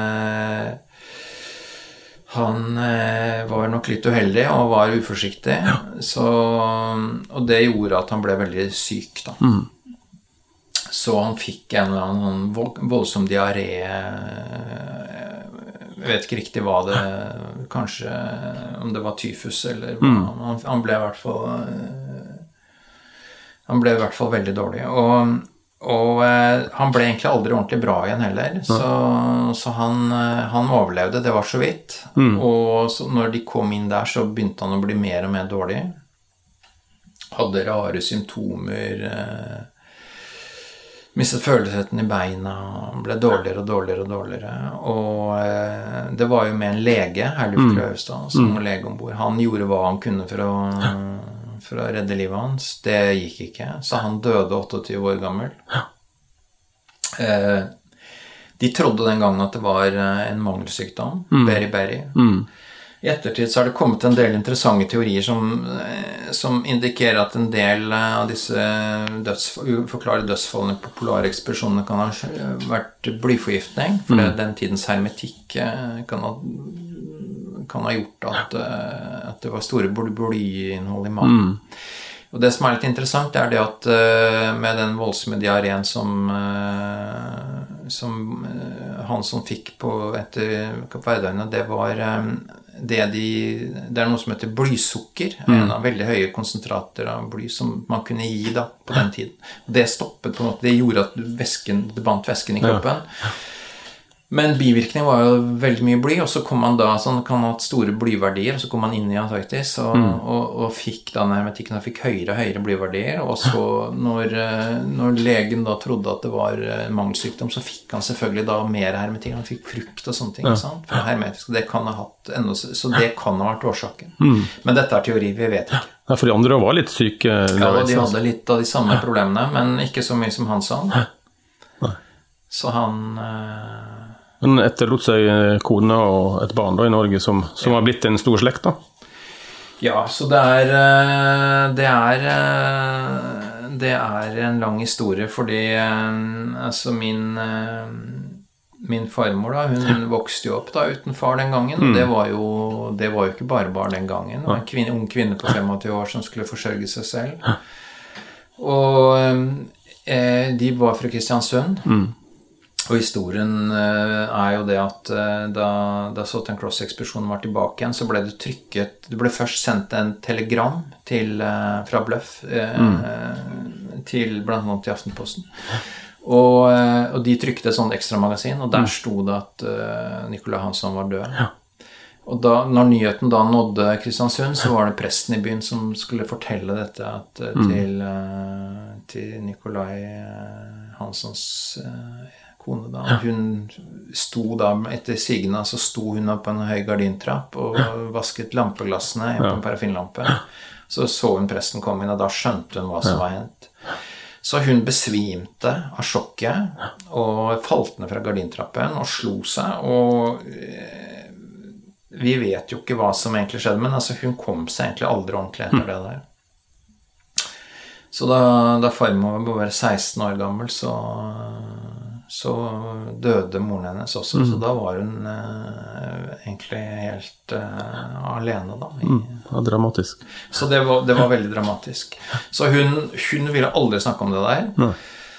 Han var nok litt uheldig og var uforsiktig, og det gjorde at han ble veldig syk da. Så han fikk en eller annen voldsom diaré, jeg vet ikke riktig hva det, kanskje om det var tyfus eller hva, han ble i hvert fall veldig dårlig, og han ble egentlig aldri ordentlig bra igjen heller, så han overlevde, det var så vidt, og så når de kom inn der så begynte han å bli mer og mer dårlig, hadde rare symptomer, mistet følelsen i beina, ble dårligere og dårligere og dårligere, og det var jo med en lege, Herluf Kløvstad, som var lege ombord. Han gjorde hva han kunne for å redde livet hans. Det gikk ikke, så han døde 28 år gammel. De trodde den gangen at det var en mangelsykdom, beriberi. I ettertid så har det kommet en del interessante teorier som indikerer at en del av disse uforklarede dødsfallene på polarekspedisjonene kan ha vært blyforgiftning, for den tidens hermetikk kan ha gjort at det var store blyinnhold i maten. Og det som er litt interessant er det at med den voldsomme diareen som Hansson fikk etter Kapp Verdøyene, det er noe som heter blysukker, en av veldig høye konsentrater av bly som man kunne gi da på den tiden. Det stoppet på en måte, det gjorde at det bandt væsken i kroppen. Men bivirkningen var jo veldig mye bly, og så kom man da, sånn kan ha hatt store blyverdier, så kom man inn i Antarktis, og fikk da hermetikken, og fikk høyere og høyere blyverdier, og så når legen da trodde at det var mangelsykdom, så fikk han selvfølgelig da mer hermetikk, han fikk frukt og sånne ting, sant? For hermetisk, det kan ha hatt enda, så det kan ha vært årsaken. Men dette teori, vi vet ikke. Ja, for de andre var litt syke. Ja, de hadde litt av de samme problemene, men ikke så mye som han sa. Så han... Men etterlot seg kone og et barn da i Norge som har blitt en stor slekt da? Ja, så det er en lang historie, fordi altså min farmor da, hun vokste jo opp da uten far den gangen, og det var jo ikke bare den gangen. Det var en ung kvinne på 25 år som skulle forsørge seg selv. Og de var fra Kristiansund. Og historien jo det at da Southern Cross-ekspedisjonen var tilbake igjen, så ble det ble først sendt en telegram fra Bluff til blant annet til Aftenposten. Og de trykte et sånt ekstra magasin, og der stod det at Nicolai Hansson var død. Og da, når nyheten da nådde Kristiansund, så var det presten i byen som skulle fortelle dette til Nicolai Hanssons kone da. Hun sto da, etter sigende, så sto hun opp på en høy gardintrapp og vasket lampeglassene på en parafinlampe. Så hun presten komme inn, og da skjønte hun hva som var hendt. Så hun besvimte av sjokket og falt ned fra gardintrappen og slo seg, og vi vet jo ikke hva som egentlig skjedde, men altså, hun kom seg egentlig aldri ordentlig etter det der. Så da farmor var bare 16 år gammel, så døde moren hennes også, så da var hun egentlig helt alene da. Ja, dramatisk. Så det var veldig dramatisk. Så hun ville aldri snakke om det der.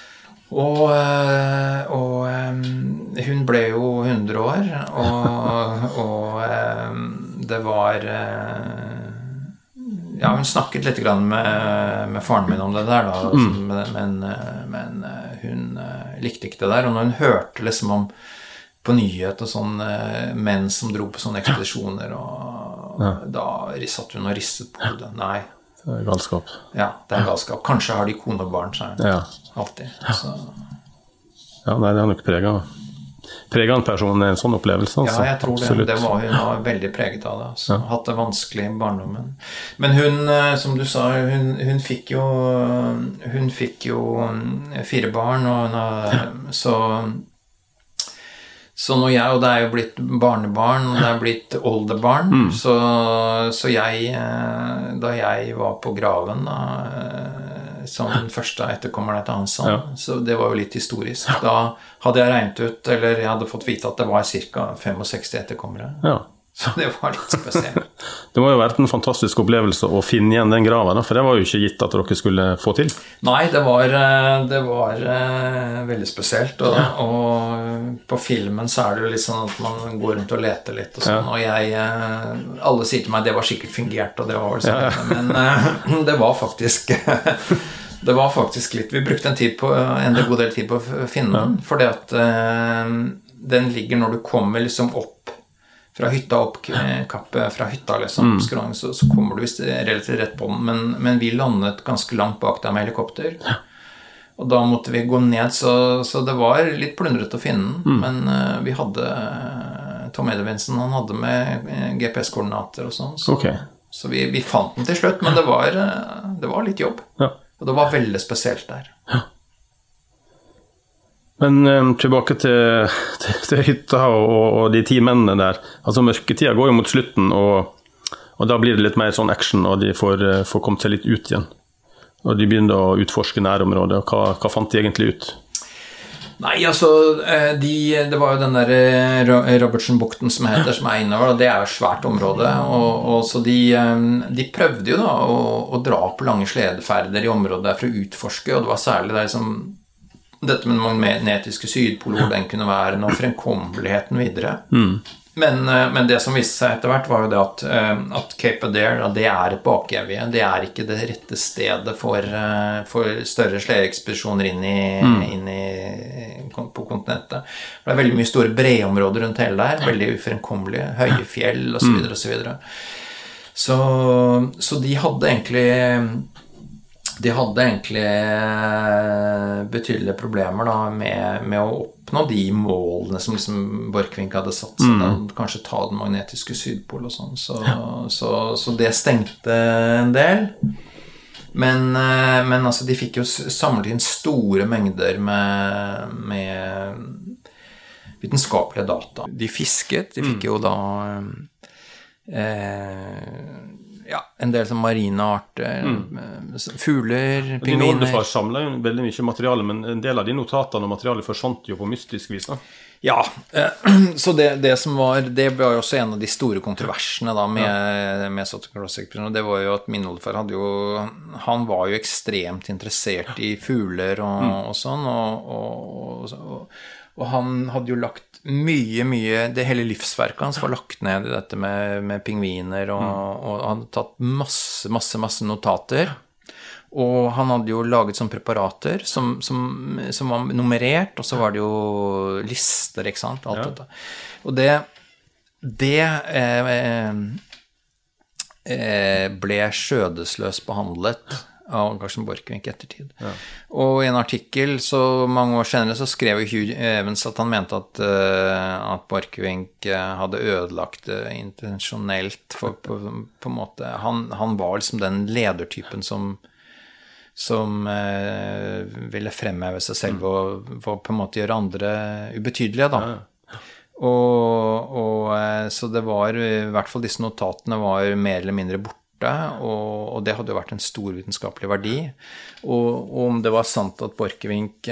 Og hun ble jo 100 år, og det var... Ja, hun snakket litt grann med faren min om det der da, men hun likte ikke det der, og når hun hørte liksom om på nyhet og sånn menn som dro på sånne ekspedisjoner, og da satt hun og ristet på det. Nei. Det galskap. Ja, det galskap. Kanskje har de kone og barn, sa hun. Ja. Alltid. Så. Ja, nei, det har nok preget en person en sånn opplevelse. Altså. Ja, jeg tror absolutt. Hun var veldig preget av det. Altså. Hatt det vanskelig i barndommen. Men hun, som du sa, hun fikk jo 4 barn, og så når og det jo blitt barnebarn, og det blitt oldebarn, så da jeg var på graven da, som den første etterkommeren etter Hansson, så det var jo litt historisk. Da hadde jeg regnet ut, eller jeg hadde fått vite at det var cirka 65 etterkommere. Ja. Så det var litt spesielt. Det må jo vært en fantastisk opplevelse å finne igjen den graven, for det var jo ikke gitt at dere skulle få til. Nei, det var veldig spesielt, og på filmen så det jo litt sånn at man går rundt og leter litt, og sånn, og alle sier til meg, det var sikkert fingert, og det var vel sånn, men det var faktisk litt, vi brukte en god del tid på å finne den, fordi at den ligger når du kommer liksom opp fra hytta opp, kappet fra hytta liksom, så kommer du visst relativt rett på den, men vi landet ganske langt bak der med helikopter, og da måtte vi gå ned, så det var litt plundret å finne den, men vi hadde Tom Edvinson, han hadde med GPS-koordinater og sånn, så vi fant den til slutt, men det var litt jobb, og det var veldig spesielt der. Men tilbake til hytta og de 10 mennene der. Altså mørketida går jo mot slutten, og da blir det litt mer sånn action, og de får kommet seg litt ut igjen. Og de begynner å utforske nærområdet, og hva fant de egentlig ut? Nei, altså, det var jo den der Robertson-bukten som heter, som innover, og det jo et svært område, og så de prøvde jo da å dra på lange sledeferder i området der for å utforske, og det var særlig der som dette med den magnetiske sydpol, hvor den kunne være, og fremkommeligheten videre. Men det som viste seg etter hvert var jo det at Cape Adare, det et bakevje. Det ikke det rette stedet for større sledeekspedisjoner på kontinentet. Det veldig mye store breområder rundt hele der, veldig ufremkommelige, høye fjell og så videre og så videre. Så de hadde egentlig betydelige problemer da, med å oppnå de målene som liksom Borchgrevink hadde satt seg, da, kanskje ta den magnetiske sydpol og sånn, så det stengte en del, men altså de fikk jo samlet inn store mengder med vitenskapelige data. De fisket, de fikk jo da en del som marine arter, fugler, pingviner. Din oldefar samlet jo veldig mye materiale, men en del av de notatene og materialet forsvant jo på mystisk vis da. Ja, så det som var, det var jo også en av de store kontroversene da med Southern Cross-ekspedisjonen, det var jo at min oldefar han var jo ekstremt interessert i fugler og sånn, og han hadde jo lagt mye, det hele livsverket hans var lagt ned i dette med pingviner, og han hadde tatt masse notater, og han hadde jo laget sånne preparater som var nummerert, og så var det jo lister, ikke sant, alt dette. Og det ble skjødesløst behandlet av Karsten Borchgrevink ettertid. Og i en artikkel så mange år senere så skrev Hugh Evans at han mente at Borchgrevink hadde ødelagt det intensjonelt for på en måte. Han var liksom den ledertypen som ville fremheve seg selv og på en måte gjøre andre ubetydelige da. Og så det var i hvert fall disse notatene var mer eller mindre borte, og det hadde jo vært en stor vitenskapelig verdi, og om det var sant at Borchgrevink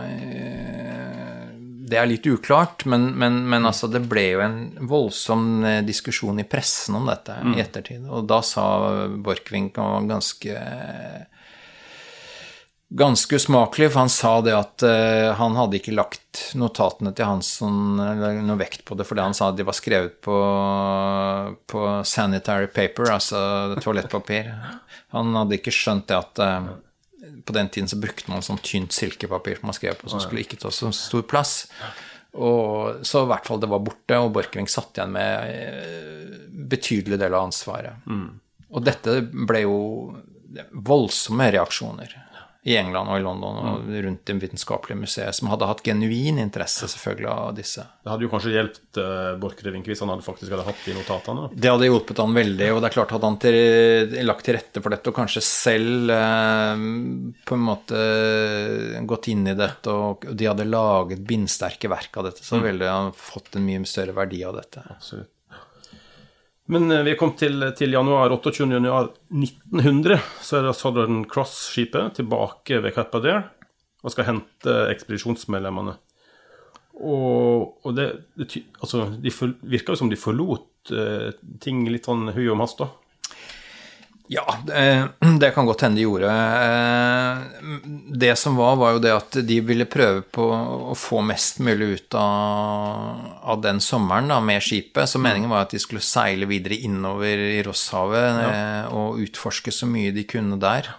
det litt uklart, men altså det ble jo en voldsom diskusjon i pressen om dette i ettertid, og da sa Borchgrevink han var ganske usmakelig, for han sa det at han hadde ikke lagt notatene til Hansen noe vekt på det, fordi han sa at de var skrevet på sanitary paper, altså toalettpapir. Han hadde ikke skjønt det at på den tiden så brukte man sånn tynt silkepapir som man skrev på, som skulle ikke ta så stor plass. Og så i hvert fall det var borte, og Borchgrevink satt igjen med betydelig del av ansvaret. Og dette ble jo voldsomme reaksjoner i England og i London og rundt det vitenskapelige museet, som hadde hatt genuin interesse selvfølgelig av disse. Det hadde jo kanskje hjulpet Borchgrevink hvis han faktisk hadde hatt de notatene. Det hadde hjulpet han veldig, og det klart at han lagt til rette for dette, og kanskje selv på en måte gått inn i dette, og de hadde laget bindsterke verk av dette, så ville han fått en mye større verdi av dette. Absolutt. Men vi kom til januar, 28. januar 1900, så det Southern Cross-skipet tilbake ved Cape Adare, og skal hente ekspedisjonsmedlemmene. Og det altså, de virker jo som de forlot ting litt sånn høy om hast da. Ja, det kan godt hende de gjorde. Det som var jo det at de ville prøve på å få mest mulig ut av den sommeren da, med skipet, så meningen var at de skulle seile videre innover i Rosshavet og utforske så mye de kunne der.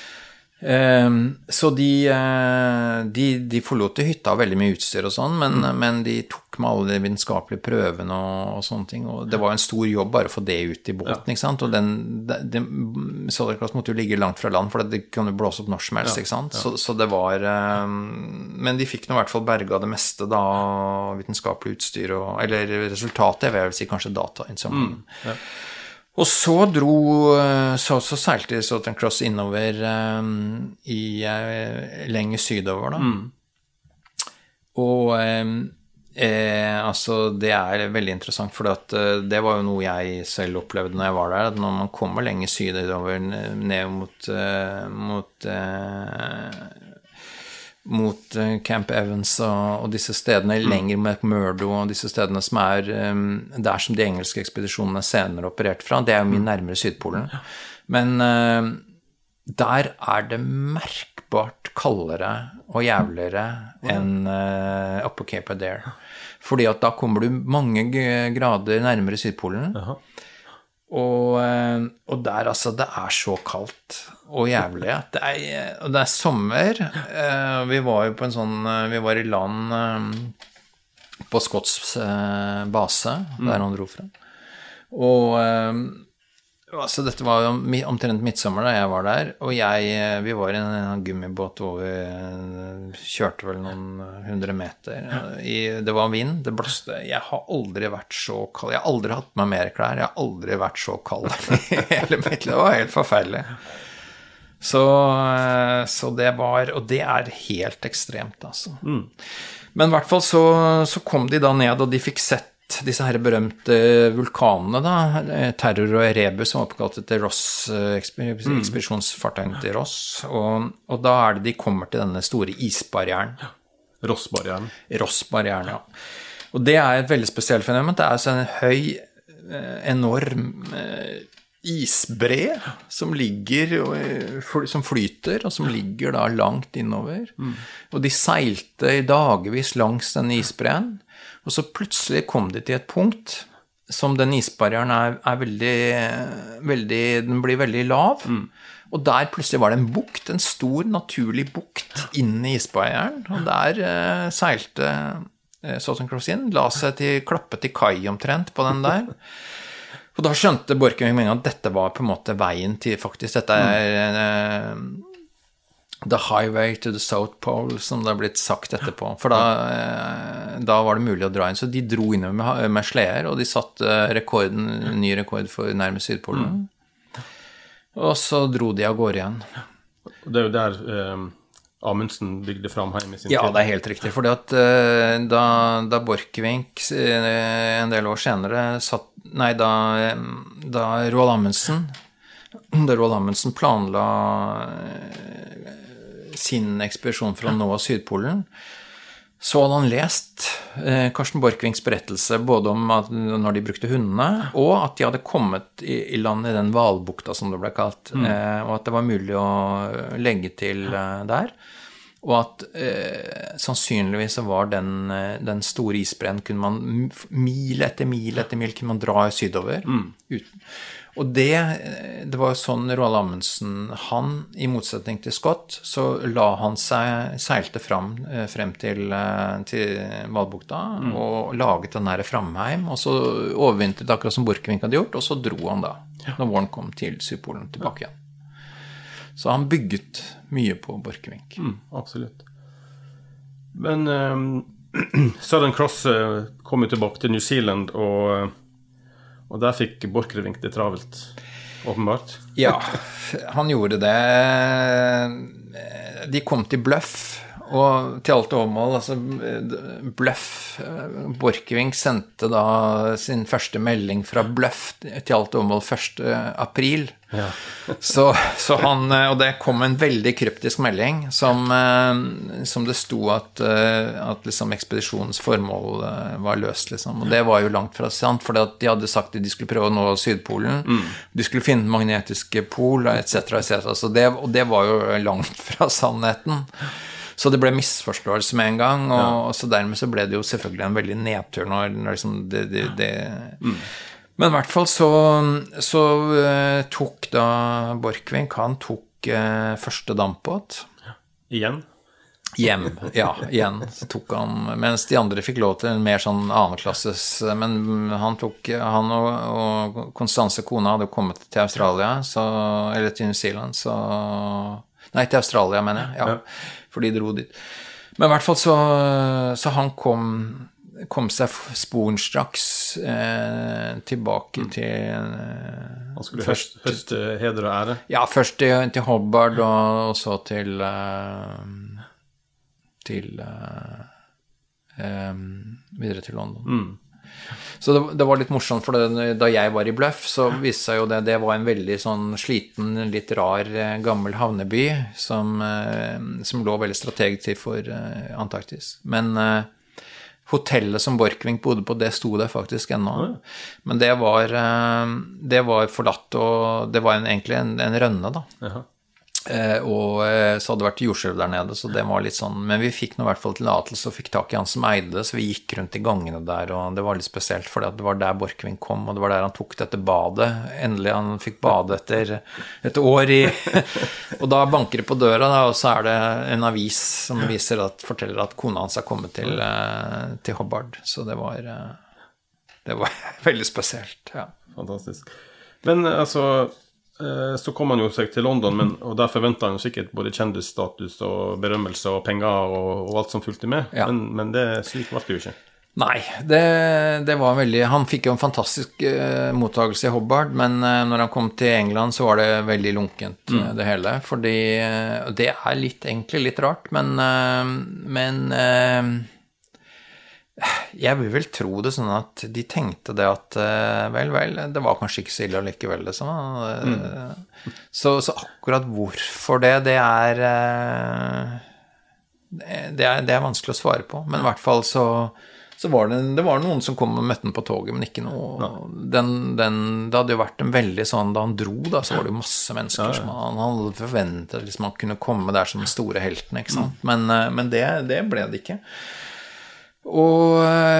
Så de forlot hytta veldig mye utstyr og sånn, men de tok med alle de vitenskapelige prøvene og sånne ting, og det var en stor jobb bare å få det ut i båten, ikke sant? Og Southern Cross måtte jo ligge langt fra land, for det kunne blåse opp når som helst, ikke sant? Så det var, men de fikk nå i hvert fall berget det meste da, vitenskapelig utstyr, eller resultatet, jeg vil si kanskje datainnsamlingen. Og så så seilte Southern Cross innover lenger sydover da. Og altså det veldig interessant, for det var jo noe jeg selv opplevde når jeg var der, at når man kommer lenger sydover ned mot Camp Evans og disse stedene lenger med McMurdo og disse stedene som der som de engelske ekspedisjonene senere operert fra, det jo mye nærmere Sydpolen. Men der det merkbart merkbart kaldere og jævligere enn oppe på Cape Adare. Fordi at da kommer du mange grader nærmere Sydpolen. Og der, altså, det så kaldt og jævlig. Og det sommer. Vi var jo på vi var i land på Scotts base, der han dro fra. Og altså, dette var omtrent midtsommer da jeg var der, og vi var i en gummibåt hvor vi kjørte vel noen 100 meter. Det var vind, det blåste. Jeg har aldri vært så kald. Jeg har aldri hatt med mer klær. Jeg har aldri vært så kald i hele mitt liv. Det var helt forferdelig. Så det var, og det helt ekstremt, altså. Men i hvert fall så kom de da ned, og de fikk sett disse her berømte vulkanene da, Terror og Erebus, som var oppkalt etter Ross, ekspedisjonsfartøyen til Ross, og da det de kommer til denne store isbarrieren. Rossbarrieren. Rossbarrieren, ja. Og det et veldig spesielt fenomen. Det så en høy, enorm isbre som ligger, som flyter, og som ligger da langt innover. Og de seilte i dagvis langs denne isbreen, og så plutselig kom de til et punkt som den isbarrieren veldig, den blir veldig lav, og der plutselig var det en bukt, en stor naturlig bukt inne i isbarrieren, og der seilte Southern Cross inn, la seg klappe til kai omtrent på den der. Og da skjønte Borchgrevink med en gang at dette var på en måte veien til, faktisk, dette the highway to the South Pole, som det har blitt sagt etterpå. For da var det mulig å dra inn. Så de dro innover med sleder, og de satt ny rekord for nærmest Sydpolen. Og så dro de av gårde igjen. Det jo der Amundsen bygde Framheim i sin tid. Ja, det helt riktig. Fordi at da Borchgrevink en del år senere da Roald Amundsen planla sin ekspedisjon for å nå Sydpolen, så hadde han lest Karsten Borchgrevinks berettelse både om at når de brukte hundene, og at de hadde kommet i land i den Hvalbukta som det ble kalt, og at det var mulig å legge til der, og at sannsynligvis så var den store isbreen, kunne man mil etter mil kunne man dra sydover uten. Og det var jo sånn Roald Amundsen, han, i motsetning til Scott, så la han seilte frem til Hvalbukta, og laget den der Framheim, og så overvintret akkurat som Borchgrevink hadde gjort, og så dro han da, når våren kom til Sydpolen tilbake igjen. Så han bygget mye på Borchgrevink. Absolutt. Men Southern Cross kom jo tilbake til New Zealand, og der fikk Borchgrevink det travelt, åpenbart. Ja, han gjorde det. De kom til Bluff, og til alt overmål, altså Bluff, Borchgrevink sendte da sin første melding fra Bluff til alt overmål 1. april. Ja. så han, og det kom en veldig kryptisk melding som det sto at liksom ekspedisjonens formål var løst, liksom. Og det var jo langt fra sant, for de hadde sagt at de skulle prøve å nå Sydpolen, de skulle finne magnetiske pol, etc. Så og det var jo langt fra sannheten. Så det ble misforståelse med en gang, og så dermed så ble det jo selvfølgelig en veldig nedtur når liksom Men i hvert fall så tok da Borchgrevink, han tok første dampbåt. Igjen? Hjem, ja, igjen. Så tok han, mens de andre fikk lov til en mer sånn annenklasses, men han og Constance kona hadde kommet til Australia, eller til New Zealand, nei, til Australia, mener jeg, ja. For de dro dit. Men i hvert fall så han kom seg sporenstraks tilbake til han skulle høste heder og ære? Ja, først til Hobart, og så til videre til London. Så det var litt morsomt, for da jeg var i Bluff, så viste seg jo det var en veldig sånn sliten, litt rar, gammel havneby, som lå veldig strategisk til for Antarktis. Men hotellet som Borchgrevink bodde på, det sto der faktisk ennå. Men det var forlatt, og det var egentlig en rønne da. Jaha. Og så hadde det vært jordskjelv der nede, så det var litt sånn, men vi fikk nå I hvert fall tillatelse og fikk tak I han som eide det, så vi gikk rundt I gangene der, og det var litt spesielt, for det var der Borchgrevink kom, og det var der han tok dette badet, endelig han fikk bade etter et år og da banker det på døra, da, og så det en avis som forteller at kona hans kommet til Hobart, så det var veldig spesielt, ja. Fantastisk. Men altså, så kom han jo seg til London, og der forventet han jo sikkert både kjendisstatus og berømmelse og penger og alt som fulgte med, ja. Men det slik var det jo ikke. Nei, det var veldig, han fikk jo en fantastisk mottagelse I Hobart, men når han kom til England så var det veldig lunkent det hele, fordi det egentlig litt rart, men jeg vil vel tro det sånn at de tenkte det at vel, det var kanskje ikke så ille likevel det sånn. Så akkurat hvorfor det er vanskelig å svare på, men I hvert fall så var det var noen som kom og møtte den på toget, men ikke noe det hadde jo vært en veldig sånn, da han dro da, så var det jo masse mennesker som han hadde forventet liksom han kunne komme der som den store helten, ikke sant? Men det ble det ikke. Og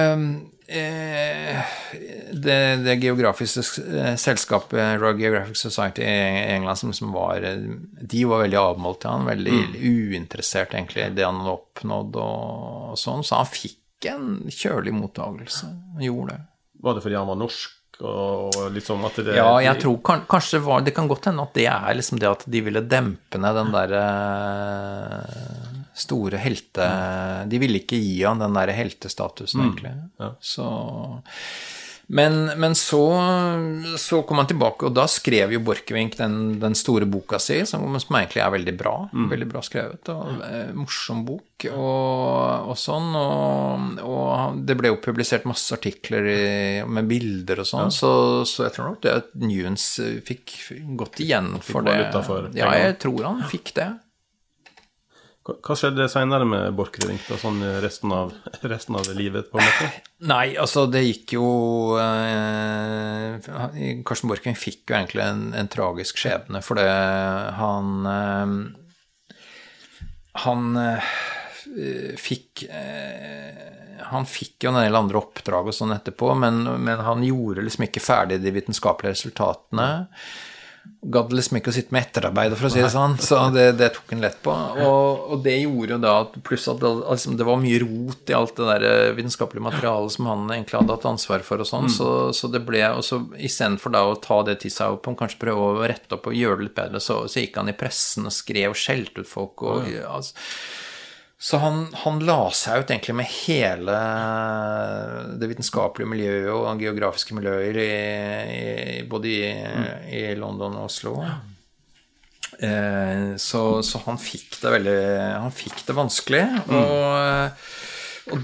det geografiske selskapet Royal Geographic Society I England som de var veldig avmålt til han, veldig uinteressert egentlig I det han hadde oppnådd og sånn, så han fikk en kjølig mottagelse, han gjorde det. Var det fordi han var norsk og liksom at det... Ja, jeg tror kanskje det kan godt hende at det liksom det at de ville dempe ned den der store helte, de ville ikke gi han den der heltestatusen egentlig. Ja. Så, men så kom han tilbake, og da skrev jo Borchgrevink den store boka si, som egentlig veldig bra skrevet, og morsom bok, og sånn, og det ble jo publisert masse artikler med bilder og sånn, så jeg tror nok det at Newens fikk gått igjen for det. Ja, jeg tror han fikk det. Hva skjedde senere med Borchgrevink da, sånn resten av livet på en måte? Nei, altså det gikk jo Karsten Borchgrevink fikk jo egentlig en tragisk skjebne, for det han fikk jo en del andre oppdrag og sånn etterpå, men han gjorde liksom ikke ferdig de vitenskapelige resultatene, gadd liksom ikke å sitte med etterarbeid for å si det sånn, så det tok han lett på, og det gjorde jo da pluss at det var mye rot I alt det der vitenskapelige materialet som han egentlig hadde hatt ansvar for og sånn, så det ble, og så I stedet for da å ta det til seg og kanskje prøve å rette opp og gjøre det litt bedre, så gikk han I pressen og skrev og skjelte ut folk og så han la seg ut egentlig med hele det vitenskapelige miljøet og det geografiske miljøet både I London og Oslo. Så han fikk det vanskelig, og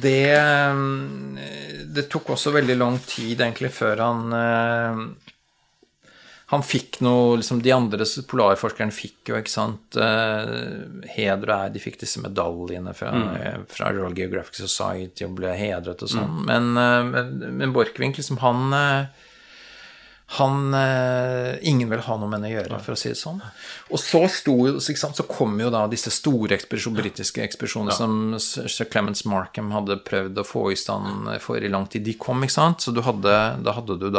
det tok også veldig lang tid egentlig før han fikk noe, liksom de andre polarforskerne fikk jo, ikke sant, heder og de fikk disse medaljene fra Royal Geographic Society og ble hedret og sånn, men Borchgrevink liksom ingen vil ha noe med å gjøre, for å si det sånn. Og så kom jo da disse store britiske ekspedisjoner som Sir Clements Markham hadde prøvd å få I stand for I lang tid. De kom, ikke sant? Så da hadde du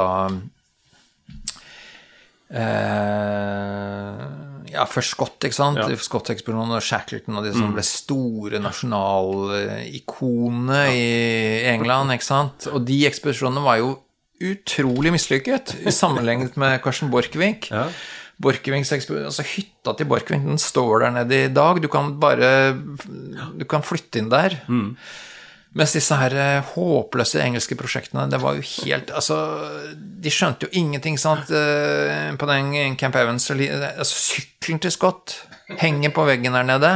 først Scott, ikke sant? Scott-ekspedisjonen og Shackleton og de som ble store nasjonalikonene I England, ikke sant? Og de ekspedisjonene var jo utrolig mislykket I sammenlignet med Karsten Borchgrevink. Borchgrevinks ekspedisjon, altså hytta til Borchgrevink, den står der nede I dag. Du kan flytte inn der. Mens disse her håpløse engelske prosjektene, det var jo helt, altså, de skjønte jo ingenting, sant, på den Camp Evans, altså, sykkelen til Scott henger på veggen der nede,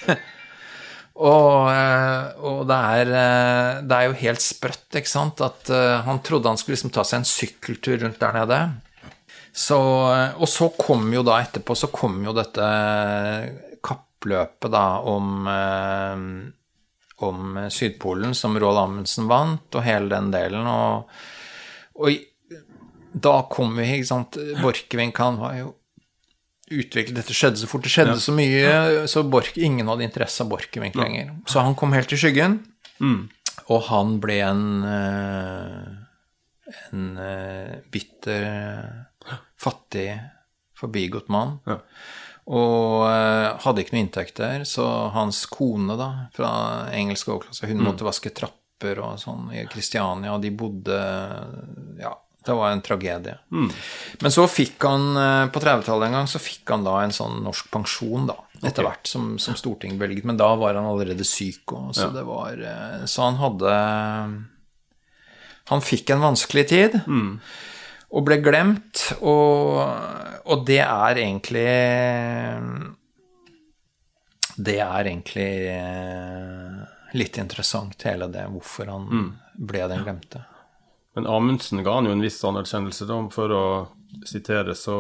og det jo helt sprøtt, ikke sant, at han trodde han skulle liksom ta seg en sykkeltur rundt der nede, og så kom jo da etterpå, så kom jo dette kappløpet da om Sydpolen som Roald Amundsen vant og hele den delen og da kom vi, ikke sant, Borchgrevink han var jo dette skjedde så fort, det skjedde så mye, så ingen hadde interesse av Borchgrevink lenger. Så han kom helt i skyggen, og han ble en bitter, fattig, forbigått mann, og hadde ikke noe inntekter, så hans kone da, fra engelsk overklasse, hun måtte vaske trapper og sånn i Kristiania, og de bodde, det var en tragedie. Men så fikk han, på 30-tallet en gang, så fikk han da en sånn norsk pensjon da, etter hvert, som Stortinget velget, men da var han allerede syk, og så det var, så han fikk en vanskelig tid, og ble glemt, og det er egentlig litt interessant hele det, hvorfor han ble den glemte. Men Amundsen ga han jo en viss anerkjennelse da, for å sitere så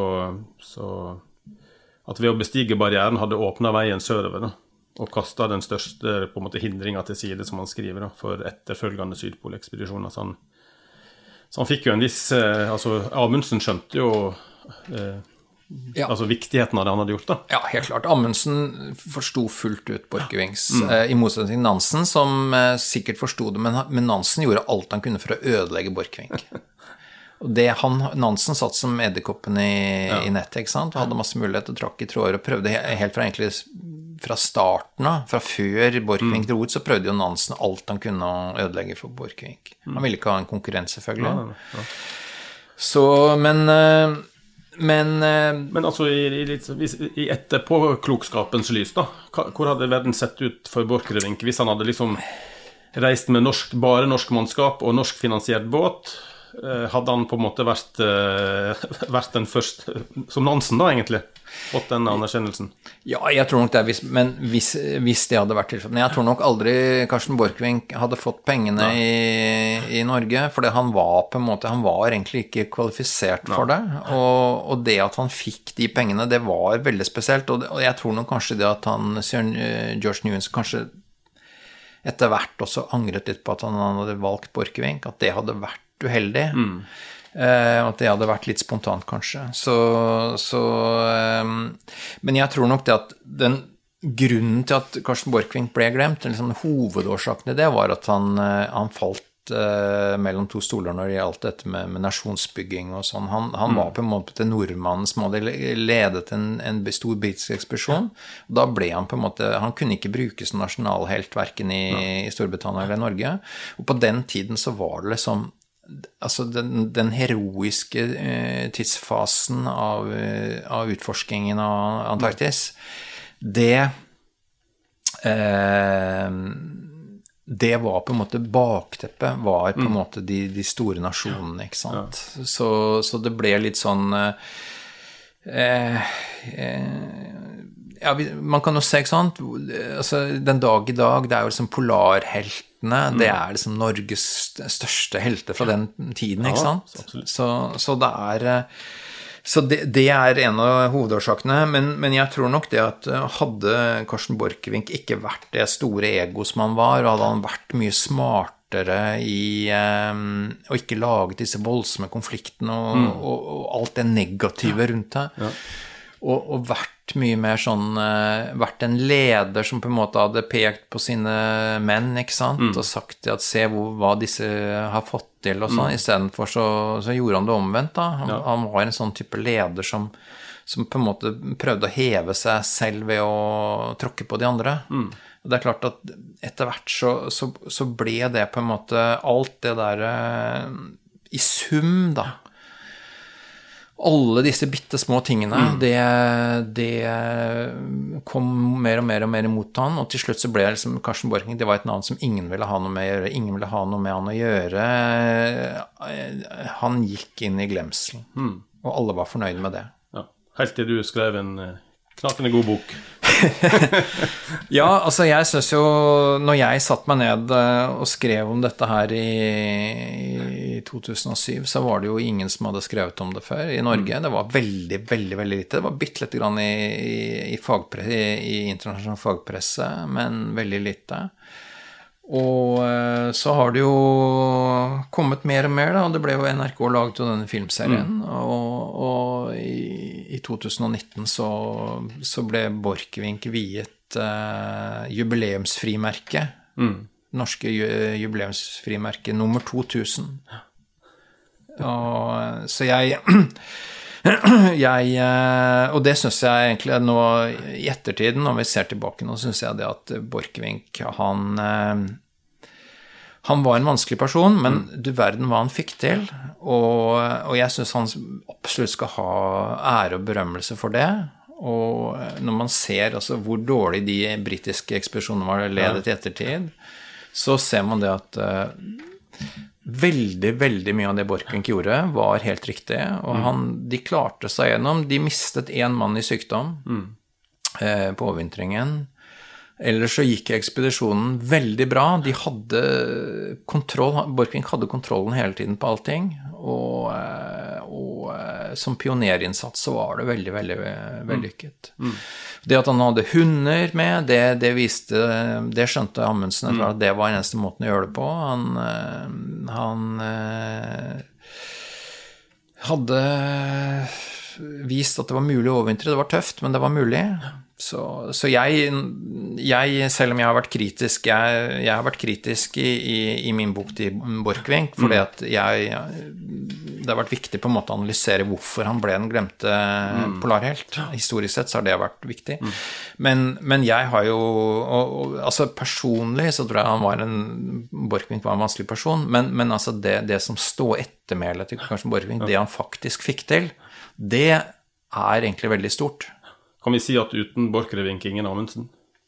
at ved å bestige barrieren hadde åpnet veien sørover da, og kastet den største på en måte hindringen til side, som han skriver da, for etterfølgende Sydpolekspedisjoner. Så han fikk jo en viss, Amundsen skjønte jo viktigheten av det han hadde gjort da. Ja, helt klart. Amundsen forstod fullt ut Borchgrevinks, i motsetning til Nansen, som sikkert forstod det, men Nansen gjorde alt han kunne for å ødelegge Borchgrevink. Og Nansen satt som edderkoppen i nettet, ikke sant? Og hadde masse mulighet og trakk i tråder og prøvde helt fra starten av, fra før Borchgrevink dro ut, så prøvde jo Nansen alt han kunne å ødelegge for Borchgrevink. Han ville ikke ha en konkurrent, selvfølgelig. Så, men altså i etterpåklokskapens lys da, hvor hadde verden sett ut for Borchgrevink hvis han hadde liksom reist med bare norsk mannskap og norsk finansiert båt? Hadde han på en måte vært den første, som Nansen da egentlig, fått den anerkjennelsen? Ja, jeg tror nok det, hvis det hadde vært tilfellet. Men jeg tror nok aldri Karsten Borchgrevink hadde fått pengene i Norge, for han var på en måte, han var egentlig ikke kvalifisert for det, og det at han fikk de pengene, det var veldig spesielt, og jeg tror nok kanskje det at George Newens kanskje etter hvert også angret litt på at han hadde valgt Borchgrevink, at det hadde vært uheldig, at det hadde vært litt spontant kanskje. Men jeg tror nok det at den grunnen til at Karsten Borchgrevink ble glemt, liksom hovedårsaken til det, var at han falt mellom to stoler når det gjaldt dette med nasjonsbygging og sånn. Han var på en måte nordmannen som hadde ledet en stor britisk ekspedisjon. Da ble han på en måte, han kunne ikke brukes som nasjonalhelt hverken i Storbritannia eller Norge. Og på den tiden så var det liksom altså den heroiske tidsfasen av utforskingen av Antarktis, det var på en måte bakteppet, var på en måte de store nasjonene, ikke sant? Så det ble litt sånn man kan jo se, ikke sant? Altså, den dag i dag, det er jo liksom polarheltene, det er liksom Norges største helter fra den tiden, ikke sant? Så det er en av hovedårsakene, men jeg tror nok det at hadde Karsten Borchgrevink ikke vært det store ego som han var, og hadde han vært mye smartere og ikke laget disse voldsomme konfliktene og alt det negative rundt det, og vært mye mer sånn, vært en leder som på en måte hadde pekt på sine menn, ikke sant, og sagt at se hva disse har fått til og sånn, i stedet for så gjorde han det omvendt da. Han var en sånn type leder som på en måte prøvde å heve seg selv ved å tråkke på de andre. Og det er klart at etter hvert så ble det på en måte alt det der i sum da, alle disse bitte små tingene, det kom mer og mer imot han, og til slutt så ble liksom Karsten Borchgrevink, det var et navn som ingen ville ha noe med å gjøre, ingen ville ha noe med han å gjøre, han gikk inn i glemselen, og alle var fornøyd med det. Ja, helt til du skrev en knakende god bok. Ja, altså jeg synes jo, når jeg satt meg ned og skrev om dette her i 2007, så var det jo ingen som hadde skrevet om det før i Norge. Det var veldig, veldig, veldig lite. Det var bitte litt grann i internasjonal fagpresse, men veldig lite. Og så har det jo kommet mer og mer da, og det ble jo NRK laget av denne filmserien, og i 2019 så ble Borchgrevink viet jubileumsfrimerke, norske jubileumsfrimerke nummer 2000. Og, så og det synes jeg egentlig nå i ettertiden, når vi ser tilbake nå, synes jeg det at Borchgrevink, han var en vanskelig person, men du verden hva han fikk til, og jeg synes han absolutt skal ha ære og berømmelse for det, og når man ser altså, hvor dårlig de britiske ekspedisjonene var ledet i ettertid, så ser man det at veldig, veldig mye av det Borchgrevink gjorde var helt riktig, og de klarte seg gjennom. De mistet en mann i sykdom på overvintringen. Ellers så gikk ekspedisjonen veldig bra. De hadde kontroll, Borchgrevink hadde kontrollen hele tiden på allting, og som pionerinnsats så var det veldig, veldig vellykket. Det at han hadde hunder med, det skjønte Amundsen at det var den eneste måten å gjøre det på. Han hadde vist at det var mulig å overvintre. Det var tøft, men det var mulig. Så jeg, selv om jeg har vært kritisk, jeg har vært kritisk i min bok til Borchgrevink, fordi at det har vært viktig på en måte å analysere hvorfor han ble den glemte polarhelt. Historisk sett så har det vært viktig. Men jeg har jo, altså personlig så tror jeg Borchgrevink var en vanskelig person, men altså det som står ettermælet til kanskje Borchgrevink, det han faktisk fikk til, det er egentlig veldig stort. Kan vi si at uten Borchgrevink ingen Amundsen?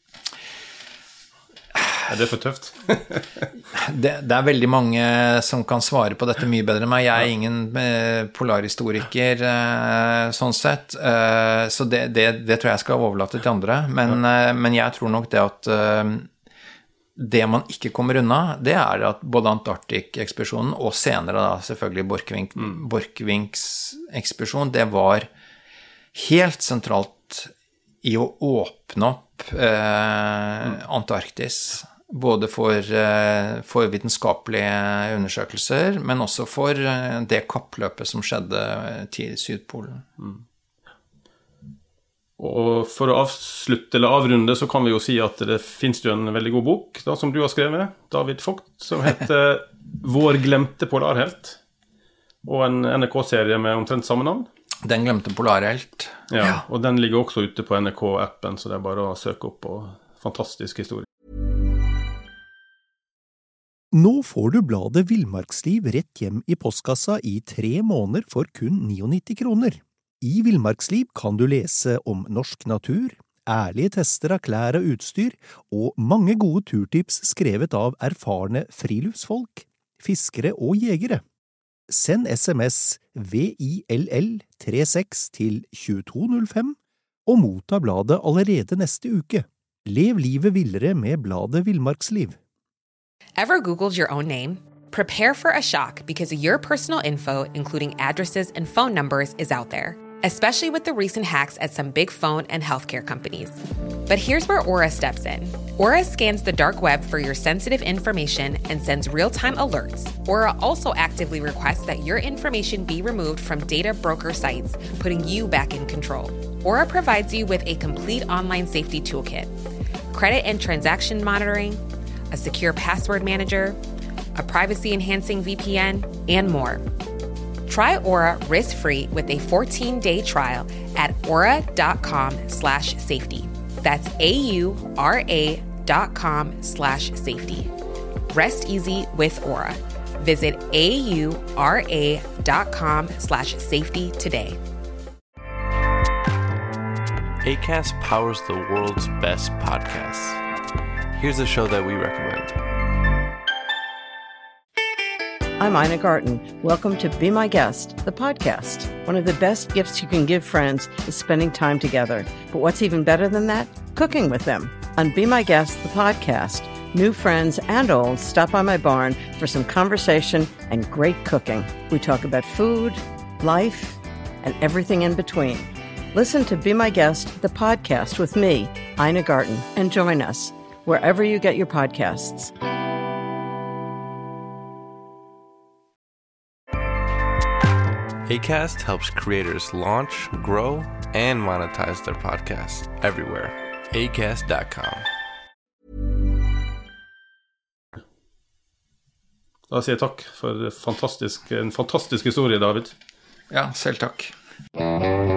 Er det for tøft? det er veldig mange som kan svare på dette mye bedre enn meg. Jeg er ingen polarhistoriker sånn sett, så det tror jeg skal overlate til andre. Men jeg tror nok det at det man ikke kommer unna, det er at både Antarktik-ekspedisjonen og senere da, selvfølgelig Borchgrevinks ekspedisjon, det var helt sentralt i å åpne opp Antarktis, både for vitenskapelige undersøkelser, men også for det kappløpet som skjedde til Sydpolen. Og for å avslutte eller avrunde, så kan vi jo si at det finnes jo en veldig god bok, da, som du har skrevet, David Vogt, som heter Vår glemte polarhelt, og en NRK-serie med omtrent samme navn. Den glemte polarhelt. Ja, og den ligger også ute på NRK-appen, så det er bare å søke opp på fantastisk historie. Nå får du bladet Villmarksliv rett hjem i postkassa i 3 måneder for kun 99 kroner. I Villmarksliv kan du lese om norsk natur, ærlige tester av klær og utstyr, og mange gode turtips skrevet av erfarne friluftsfolk, fiskere og jegere. Send SMS VILL36 til 2205 og motta bladet allerede neste uke. Lev livet villere med bladet Villmarksliv. Ever Googled your own name? Prepare for a shock because your personal info, including addresses and phone numbers, is out there, especially with the recent hacks at some big phone and healthcare companies. But here's where Aura steps in. Aura scans the dark web for your sensitive information and sends real-time alerts. Aura also actively requests that your information be removed from data broker sites, putting you back in control. Aura provides you with a complete online safety toolkit, credit and transaction monitoring, a secure password manager, a privacy-enhancing VPN, and more. Try Aura risk-free with a 14-day trial at aura.com/safety. That's AURA.com/safety. Rest easy with Aura. Visit AURA.com/safety today. Acast powers the world's best podcasts. Here's a show that we recommend. I'm Ina Garten. Welcome to Be My Guest, the podcast. One of the best gifts you can give friends is spending time together. But what's even better than that? Cooking with them. On Be My Guest, the podcast, new friends and old stop by my barn for some conversation and great cooking. We talk about food, life, and everything in between. Listen to Be My Guest, the podcast with me, Ina Garten, and join us wherever you get your podcasts. Acast helps creators launch, grow, and monetize their podcasts everywhere. Acast.com. Da sier jeg takk for en fantastisk historie, David. Ja, selv takk.